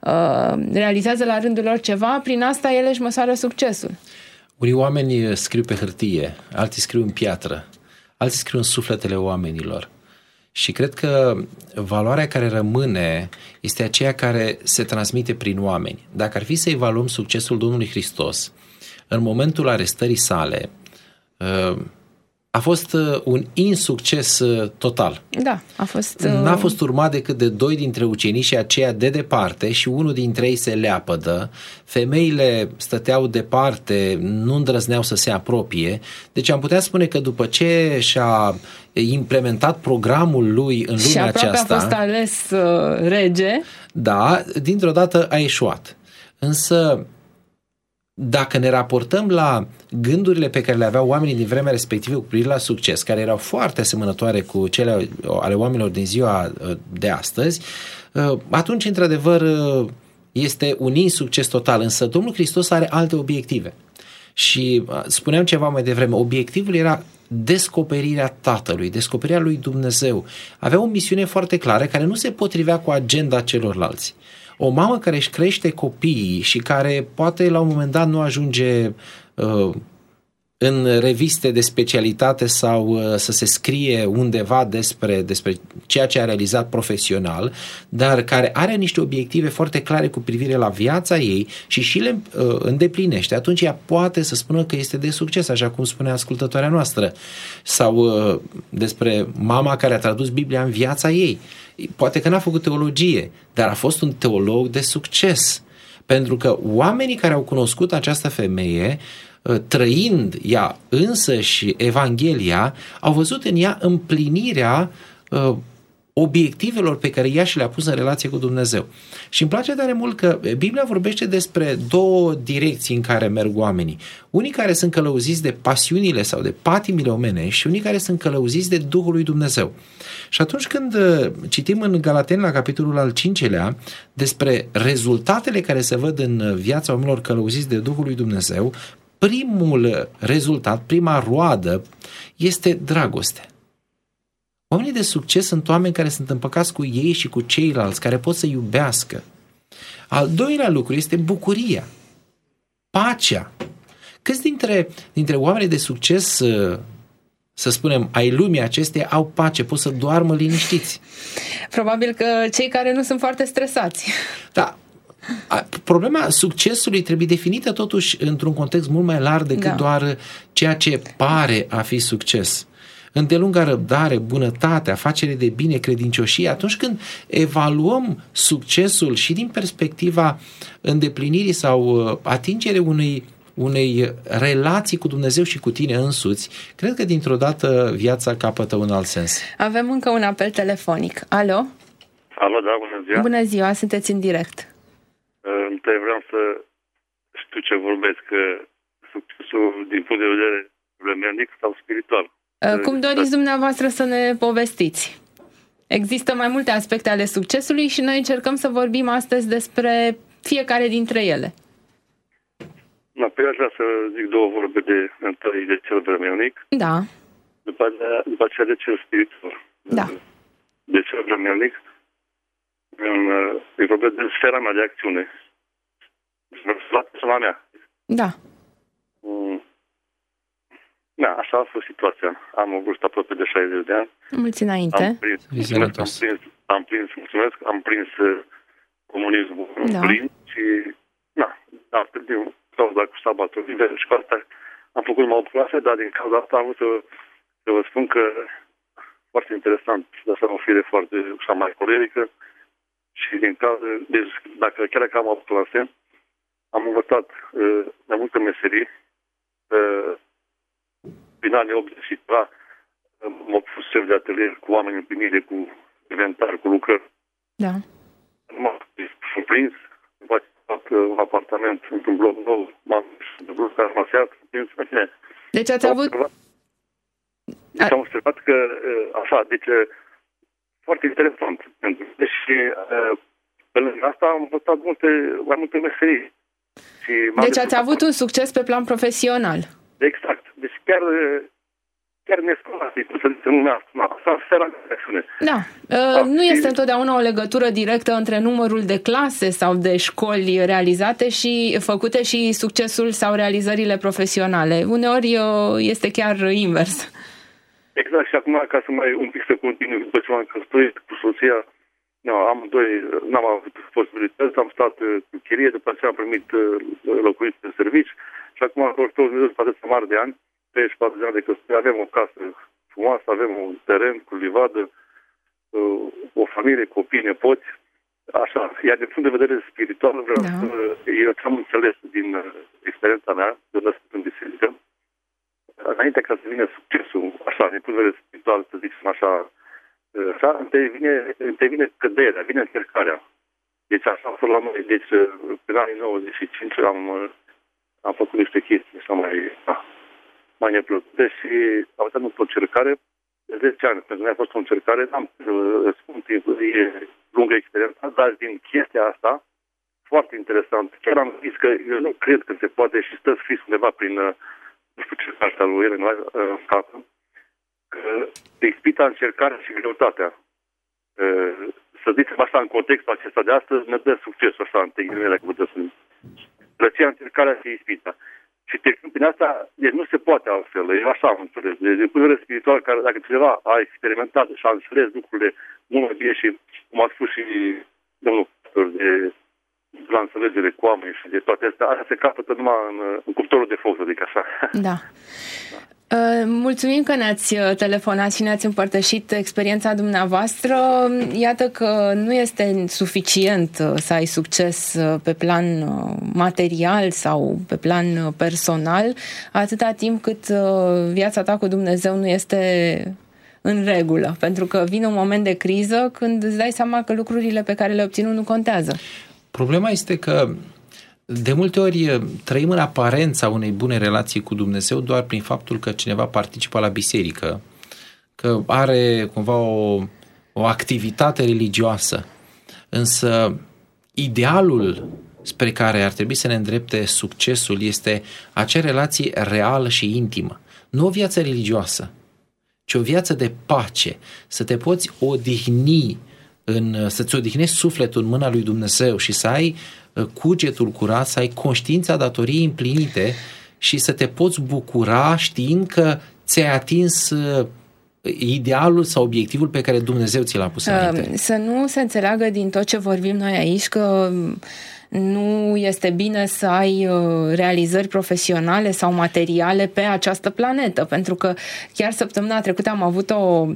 uh, realizează la rândul lor ceva, prin asta ele își măsoară succesul. Unii oameni scriu pe hârtie, alții scriu în piatră, alții scriu în sufletele oamenilor. Și cred că valoarea care rămâne este aceea care se transmite prin oameni. Dacă ar fi să evaluăm succesul Domnului Hristos, în momentul arestării sale, a fost un insucces total. Da, a fost... N-a fost urmat decât de doi dintre ucenicii aceia de departe și unul dintre ei se leapădă. Femeile stăteau departe, nu îndrăzneau să se apropie. Deci am putea spune că după ce și-a implementat programul lui în lumea și aceasta... Și aproape a fost ales uh, rege. Da, dintr-o dată a eșuat. Însă... Dacă ne raportăm la gândurile pe care le aveau oamenii din vremea respectivă cu privire la succes, care erau foarte asemănătoare cu cele ale oamenilor din ziua de astăzi, atunci, într-adevăr, este un insucces total. Însă Domnul Hristos are alte obiective. Și spuneam ceva mai devreme, obiectivul era descoperirea Tatălui, descoperirea lui Dumnezeu. Avea o misiune foarte clară care nu se potrivea cu agenda celorlalți. O mamă care își crește copiii și care poate la un moment dat nu ajunge uh, în reviste de specialitate sau uh, să se scrie undeva despre, despre ceea ce a realizat profesional, dar care are niște obiective foarte clare cu privire la viața ei și și le uh, îndeplinește, atunci ea poate să spună că este de succes, așa cum spunea ascultătoarea noastră. Sau uh, despre mama care a tradus Biblia în viața ei. Poate că n-a făcut teologie, dar a fost un teolog de succes. Pentru că oamenii care au cunoscut această femeie, trăind ea însăși Evanghelia, au văzut în ea împlinirea obiectivelor pe care ea și le-a pus în relație cu Dumnezeu. Și îmi place tare mult că Biblia vorbește despre două direcții în care merg oamenii. Unii care sunt călăuziți de pasiunile sau de patimile omenești și unii care sunt călăuziți de Duhul lui Dumnezeu. Și atunci când citim în Galateni la capitolul al cincelea despre rezultatele care se văd în viața oamenilor călăuziți de Duhul lui Dumnezeu, primul rezultat, prima roadă este dragoste. Oamenii de succes sunt oameni care sunt împăcați cu ei și cu ceilalți, care pot să iubească. Al doilea lucru este bucuria, pacea. Câți dintre, dintre oamenii de succes, să spunem, ai lumii acesteia, au pace, pot să doarmă liniștiți? Probabil că cei care nu sunt foarte stresați. Da. Problema succesului trebuie definită totuși într-un context mult mai larg decât da. doar ceea ce pare a fi succes. Îndelunga răbdare, bunătate, afacere de bine, credincioșie, atunci când evaluăm succesul și din perspectiva îndeplinirii sau atingerii unei, unei relații cu Dumnezeu și cu tine însuți, cred că dintr-o dată viața capătă un alt sens. Avem încă un apel telefonic. Alo? Alo, da, bună ziua. Bună ziua, sunteți în direct. Întâi vreau să știu ce vorbesc, succesul din punct de vedere vremelnic sau spiritual. Cum doriți dumneavoastră să ne povestiți? Există mai multe aspecte ale succesului și noi încercăm să vorbim astăzi despre fiecare dintre ele. Da, pe aș vrea să zic două vorbe de întâi de cel vremelnic. Da. După aceea, după aceea de cel spiritual. Da. De cel vremelnic, îi vorbesc de sfera mea de acțiune. La persoana mea. Da. Da, așa a fost situația. Am o vârstă aproape de șaizeci de ani. Mulți înainte. Am prins, mulțumesc, am prins, am prins, mulțumesc, am prins comunismul în da. plin și, na, da, din cauza cu sabatul liber și cu asta am făcut numai o clase, dar din cauza asta am vrut să, să vă spun că foarte interesant, de asta o fire foarte așa mai colerică și din cauza, deci dacă chiar dacă am opt clase, am învățat uh, mai multe meserii, uh, prin anii optzeci și ceva, m-am fost șef de atelier cu oameni în primire, cu inventar, cu lucrări. Da. M-am surprins, m-am făcut un apartament într-un bloc nou, m-am dus ca armasiat, deci ați avut... Deci am observat că, așa, deci, foarte interesant. Deci, pe lângă asta am învățat multe, mai multe meserii. Deci ați avut un succes pe plan profesional. Exact. Deci chiar chiar nescolastic, să zicem lumea asta, sau sfera de acțiune. Da. Uh, nu este întotdeauna o legătură directă între numărul de clase sau de școli realizate și făcute și succesul sau realizările profesionale. Uneori uh, este chiar invers. Exact, și acum, ca să mai un pic să continui, după ce m-am căsătorit cu soția, no, amândoi n-am avut posibilități, am stat cu chirie, după aceea am primit locuință de servici și acum, cu Dumnezeu, după atâția mari de ani, treizeci și patru de ani de căsătorie, avem o casă frumoasă, avem un teren cu livadă, o familie, copii, nepoți, așa. Iar din punct de vedere spiritual, vreau da. să, eu ce am înțeles din experiența mea, de născut în biserică, înainte ca să vină succesul, așa, din punct de vedere spiritual, să zicem așa, așa, intervine, intervine căderea, vine încercarea. Deci așa a fost la noi. Deci, prin anii nouăzeci și cinci am, am făcut niște chestii așa mai, mai neplăcute și am uitat într-o încercare de zece ani. Pentru mine a fost o încercare, n-am spun timpul, e lungă experiență, dar din chestia asta, foarte interesant. Chiar am zis că eu nu cred că se poate și stă scris undeva prin, nu știu ce carte al lui Ellen White, că ispita, încercarea și greutatea, să zicem așa, în contextul acesta de astăzi, ne dă succesul așa, în tehniile, dacă puteți să plăcea încercarea și ispita. Și trecând prin asta, deci nu se poate altfel, e așa am înțeles. Deci, din punct de vedere spiritual, care, dacă cineva a experimentat și a înțeles lucrurile mult mai bine și, cum a spus și domnul pastor, de la înțelegere cu oameni și de toate astea, astea se capătă numai în, în cuptorul de foc, să zic așa. Da. Mulțumim că ne-ați telefonat și ne-ați împărtășit experiența dumneavoastră. Iată că nu este suficient să ai succes pe plan material sau pe plan personal, atâta timp cât viața ta cu Dumnezeu nu este în regulă, pentru că vine un moment de criză când îți dai seama că lucrurile pe care le obținu nu contează. Problema este că de multe ori trăim în aparența unei bune relații cu Dumnezeu doar prin faptul că cineva participă la biserică, că are cumva o, o activitate religioasă. Însă idealul spre care ar trebui să ne îndrepte succesul este acea relație reală și intimă. Nu o viață religioasă, ci o viață de pace, să te poți odihni, în, să-ți odihnești sufletul în mâna lui Dumnezeu și să ai cugetul curat, să ai conștiința datoriei împlinite și să te poți bucura știind că ți-ai atins idealul sau obiectivul pe care Dumnezeu ți l-a pus înainte. Să nu se înțeleagă din tot ce vorbim noi aici că nu este bine să ai realizări profesionale sau materiale pe această planetă, pentru că chiar săptămâna trecută am avut o uh,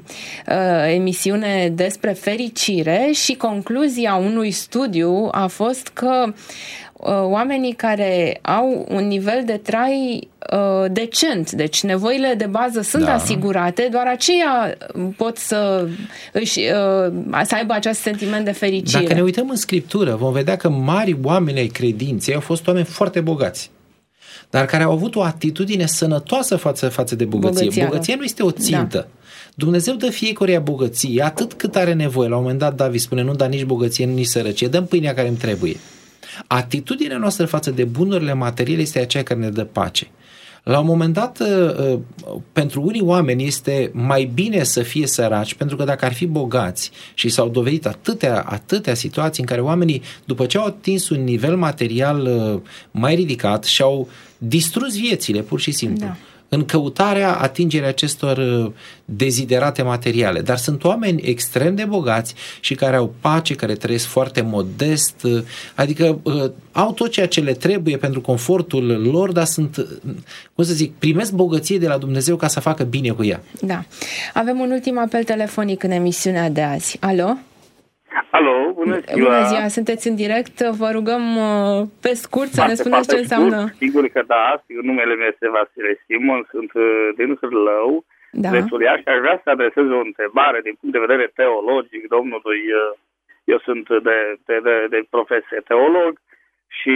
emisiune despre fericire și concluzia unui studiu a fost că uh, oamenii care au un nivel de trai uh, decent, deci nevoile de bază sunt da. asigurate, doar aceia pot să își, uh, să aibă acest sentiment de fericire. Dacă ne uităm în Scriptură, vom vedea că mari oameni ai credinței au fost oameni foarte bogați, dar care au avut o atitudine sănătoasă față, față de bogăție. Bogăția, Bogăția nu este o țintă. Da. Dumnezeu dă fiecăruia bogăție, atât cât are nevoie. La un moment dat David spune, nu da nici bogăție, nici sărăcie, dăm pâinea care îmi trebuie. Atitudinea noastră față de bunurile materiale este aceea care ne dă pace. La un moment dat, pentru unii oameni este mai bine să fie săraci, pentru că dacă ar fi bogați, și s-au dovedit atâtea, atâtea situații în care oamenii, după ce au atins un nivel material mai ridicat, și-au distrus viețile, pur și simplu. Da. În căutarea atingerii acestor deziderate materiale. Dar sunt oameni extrem de bogați și care au pace, care trăiesc foarte modest, adică au tot ceea ce le trebuie pentru confortul lor, dar sunt, cum să zic, primesc bogăție de la Dumnezeu ca să facă bine cu ea. Da. Avem un ultim apel telefonic în emisiunea de azi. Alo? Alo, bună ziua! Bună ziua, sunteți în direct. Vă rugăm pe scurt să ne spuneți ce înseamnă. Scurt, sigur că da, sigur, numele meu este Vasile Simon, sunt din Hârlău, da. Vesulia, și aș vrea să adresez o întrebare din punct de vedere teologic domnului. Eu sunt de, de, de, de profesie teolog și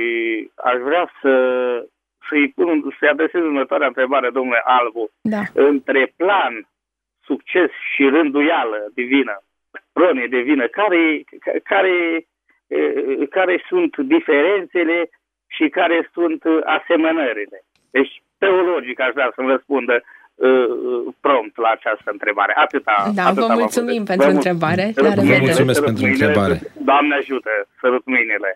aș vrea să să-i, să-i adresez următoarea întrebare, domnule Albu. Da. Între plan, succes și rânduială divină, pronie divină, care, care, care sunt diferențele și care sunt asemănările? Deci, teologic aș vrea să-mi răspundă prompt la această întrebare. Atâta. Da, atâta vă mulțumim pentru vă întrebare. Vă mulțumesc pentru întrebare. Doamne ajută, sărut mâinile.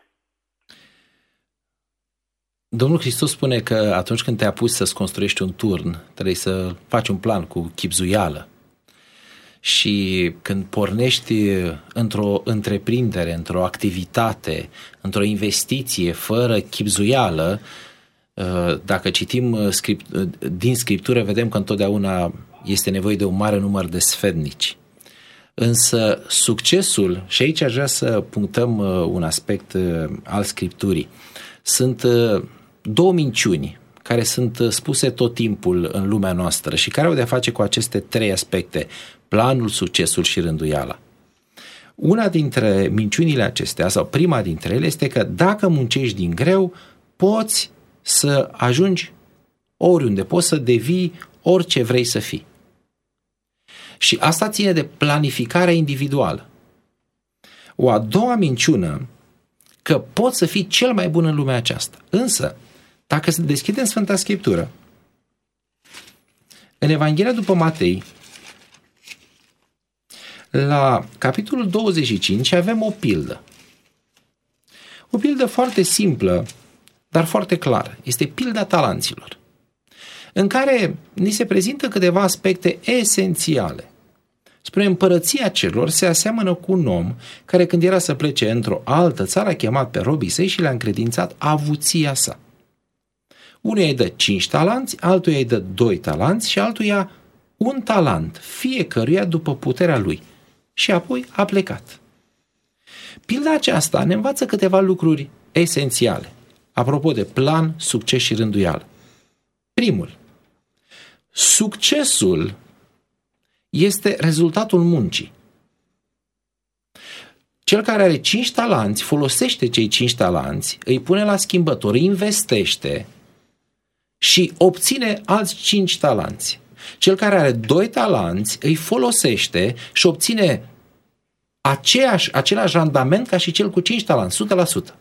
Domnul Hristos spune că atunci când te apuci să-ți construiești un turn, trebuie să faci un plan cu chibzuială. Și când pornești într-o întreprindere, într-o activitate, într-o investiție fără chibzuială, dacă citim din Scriptură, vedem că întotdeauna este nevoie de un mare număr de sfetnici. Însă succesul, și aici aș vrea să punctăm un aspect al Scripturii, sunt două minciuni care sunt spuse tot timpul în lumea noastră și care au de-a face cu aceste trei aspecte: planul, succesul și rânduiala. Una dintre minciunile acestea, sau prima dintre ele, este că dacă muncești din greu, poți să ajungi oriunde, poți să devii orice vrei să fii. Și asta ține de planificarea individuală. O a doua minciună, că poți să fii cel mai bun în lumea aceasta. Însă, dacă să deschidem Sfânta Scriptură, în Evanghelia după Matei, la capitolul douăzeci și cinci avem o pildă. O pildă foarte simplă, dar foarte clară. Este pilda talanților, în care ni se prezintă câteva aspecte esențiale. Spune, împărăția celor se aseamănă cu un om care, când era să plece într-o altă țară, a chemat pe robii săi și le-a încredințat avuția sa. Unuia îi dă cinci talanți, altuia îi dă doi talanți și altuia un talent, fiecăruia după puterea lui. Și apoi a plecat. Pilda aceasta ne învață câteva lucruri esențiale, apropo de plan, succes și rânduială. Primul, succesul este rezultatul muncii. Cel care are cinci talanți folosește cei cinci talanți, îi pune la schimbător, îi investește și obține alți cinci talanți. Cel care are doi talanți îi folosește și obține aceeași, același randament ca și cel cu cinci talanți, o sută la sută.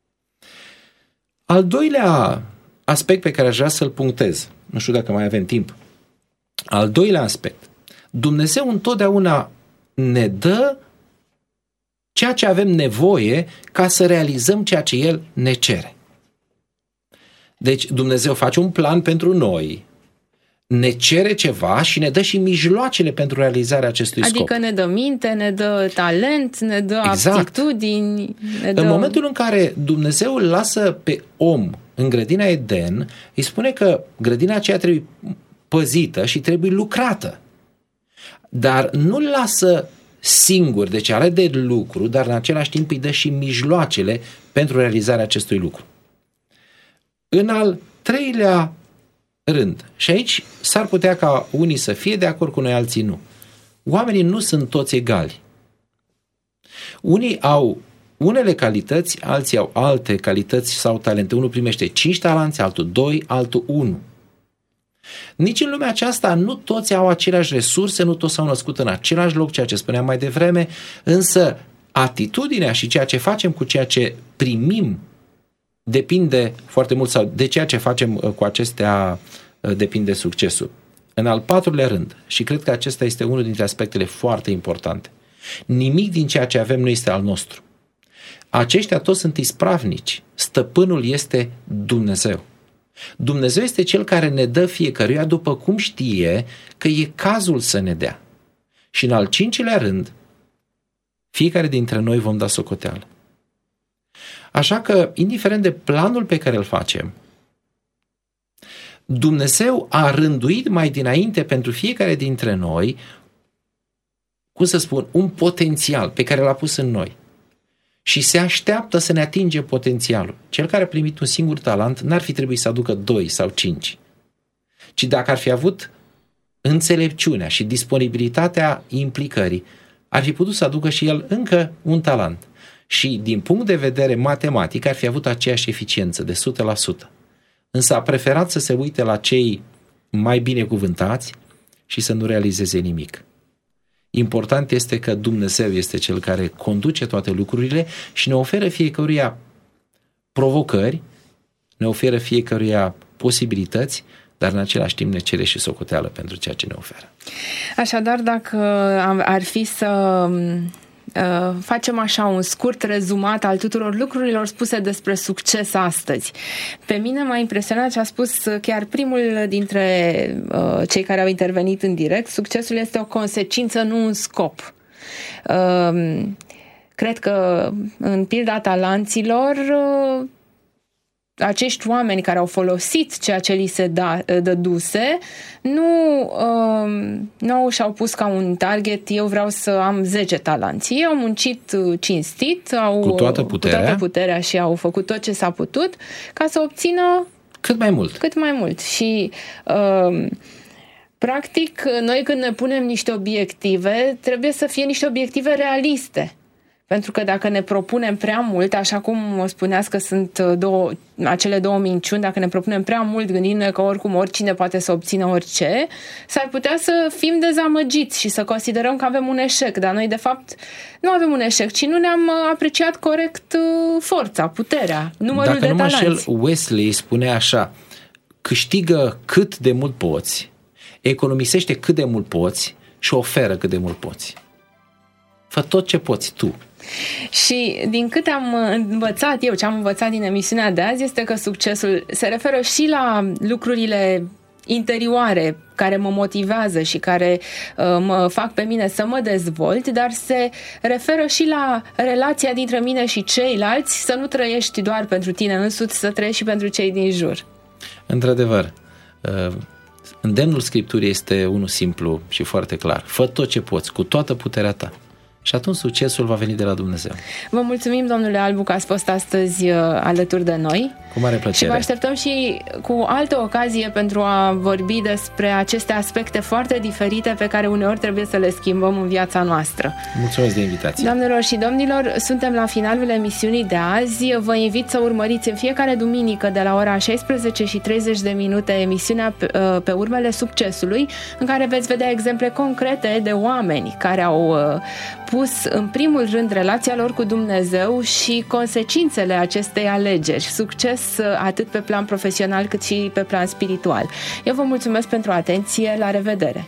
Al doilea aspect pe care aș vrea să-l punctez, nu știu dacă mai avem timp, al doilea aspect, Dumnezeu întotdeauna ne dă ceea ce avem nevoie ca să realizăm ceea ce El ne cere. Deci Dumnezeu face un plan pentru noi, ne cere ceva și ne dă și mijloacele pentru realizarea acestui adică scop. Adică ne dă minte, ne dă talent, ne dă exact. aptitudini. Ne dă... În momentul în care Dumnezeu îl lasă pe om în grădina Eden, îi spune că grădina aceea trebuie păzită și trebuie lucrată. Dar nu-l lasă singur, deci are de lucru, dar în același timp îi dă și mijloacele pentru realizarea acestui lucru. În al treilea rând, și aici s-ar putea ca unii să fie de acord cu noi, alții nu. Oamenii nu sunt toți egali. Unii au unele calități, alții au alte calități sau talente. Unul primește cinci talanți, altul doi, altul unu. Nici în lumea aceasta nu toți au aceleași resurse, nu toți s-au născut în același loc, ceea ce spuneam mai devreme, însă atitudinea și ceea ce facem cu ceea ce primim depinde foarte mult, sau de ceea ce facem cu acestea depinde succesul. În al patrulea rând, și cred că acesta este unul dintre aspectele foarte importante, nimic din ceea ce avem nu este al nostru. Aceștia toți sunt ispravnici. Stăpânul este Dumnezeu. Dumnezeu este Cel care ne dă fiecăruia după cum știe că e cazul să ne dea. Și în al cincilea rând, fiecare dintre noi vom da socoteală. Așa că, indiferent de planul pe care îl facem, Dumnezeu a rânduit mai dinainte pentru fiecare dintre noi, cum să spun, un potențial pe care l-a pus în noi. Și se așteaptă să ne atingem potențialul. Cel care a primit un singur talent n-ar fi trebuit să aducă doi sau cinci. Ci dacă ar fi avut înțelepciunea și disponibilitatea implicării, ar fi putut să aducă și el încă un talent. Și din punct de vedere matematic ar fi avut aceeași eficiență de o sută la sută. Însă a preferat să se uite la cei mai binecuvântați și să nu realizeze nimic. Important este că Dumnezeu este Cel care conduce toate lucrurile și ne oferă fiecăruia provocări, ne oferă fiecăruia posibilități, dar în același timp ne cere și socoteală pentru ceea ce ne oferă. Așadar, dacă ar fi să facem așa un scurt rezumat al tuturor lucrurilor spuse despre succes astăzi. Pe mine m-a impresionat ce a spus chiar primul dintre uh, cei care au intervenit în direct. Succesul este o consecință, nu un scop. Uh, cred că în pilda talanților uh, acești oameni care au folosit ceea ce li se da, dăduse nu, uh, nu și-au pus ca un target, eu vreau să am zece talanți. Ei au muncit cinstit, au, cu toată puterea, cu toată puterea și au făcut tot ce s-a putut ca să obțină cât mai mult. Cât mai mult. Și uh, practic, noi când ne punem niște obiective, trebuie să fie niște obiective realiste. Pentru că dacă ne propunem prea mult, așa cum o spuneați că sunt două, acele două minciuni, dacă ne propunem prea mult gândindu-ne că oricum oricine poate să obțină orice, s-ar putea să fim dezamăgiți și să considerăm că avem un eșec. Dar noi, de fapt, nu avem un eșec, ci nu ne-am apreciat corect forța, puterea, numărul dacă de talanți. Dacă nu mă înșel, Wesley spunea așa: câștigă cât de mult poți, economisește cât de mult poți și oferă cât de mult poți. Fă tot ce poți tu. Și din câte am învățat eu, ce am învățat din emisiunea de azi, este că succesul se referă și la lucrurile interioare care mă motivează și care uh, mă fac pe mine să mă dezvolt, dar se referă și la relația dintre mine și ceilalți, să nu trăiești doar pentru tine însuți, să trăiești și pentru cei din jur. Într-adevăr, uh, îndemnul Scripturii este unul simplu și foarte clar. Fă tot ce poți, cu toată puterea ta. Și atunci succesul va veni de la Dumnezeu. Vă mulțumim, domnule Albu, că ați fost astăzi uh, alături de noi. Cu mare plăcere. Și vă așteptăm și cu altă ocazie pentru a vorbi despre aceste aspecte foarte diferite pe care uneori trebuie să le schimbăm în viața noastră. Mulțumesc de invitație. Doamnelor și domnilor, suntem la finalul emisiunii de azi. Vă invit să urmăriți în fiecare duminică de la ora șaisprezece și treizeci de minute emisiunea pe, uh, pe urmele succesului, în care veți vedea exemple concrete de oameni care au uh, pus în primul rând relația lor cu Dumnezeu și consecințele acestei alegeri. Succes atât pe plan profesional cât și pe plan spiritual. Eu vă mulțumesc pentru atenție. La revedere!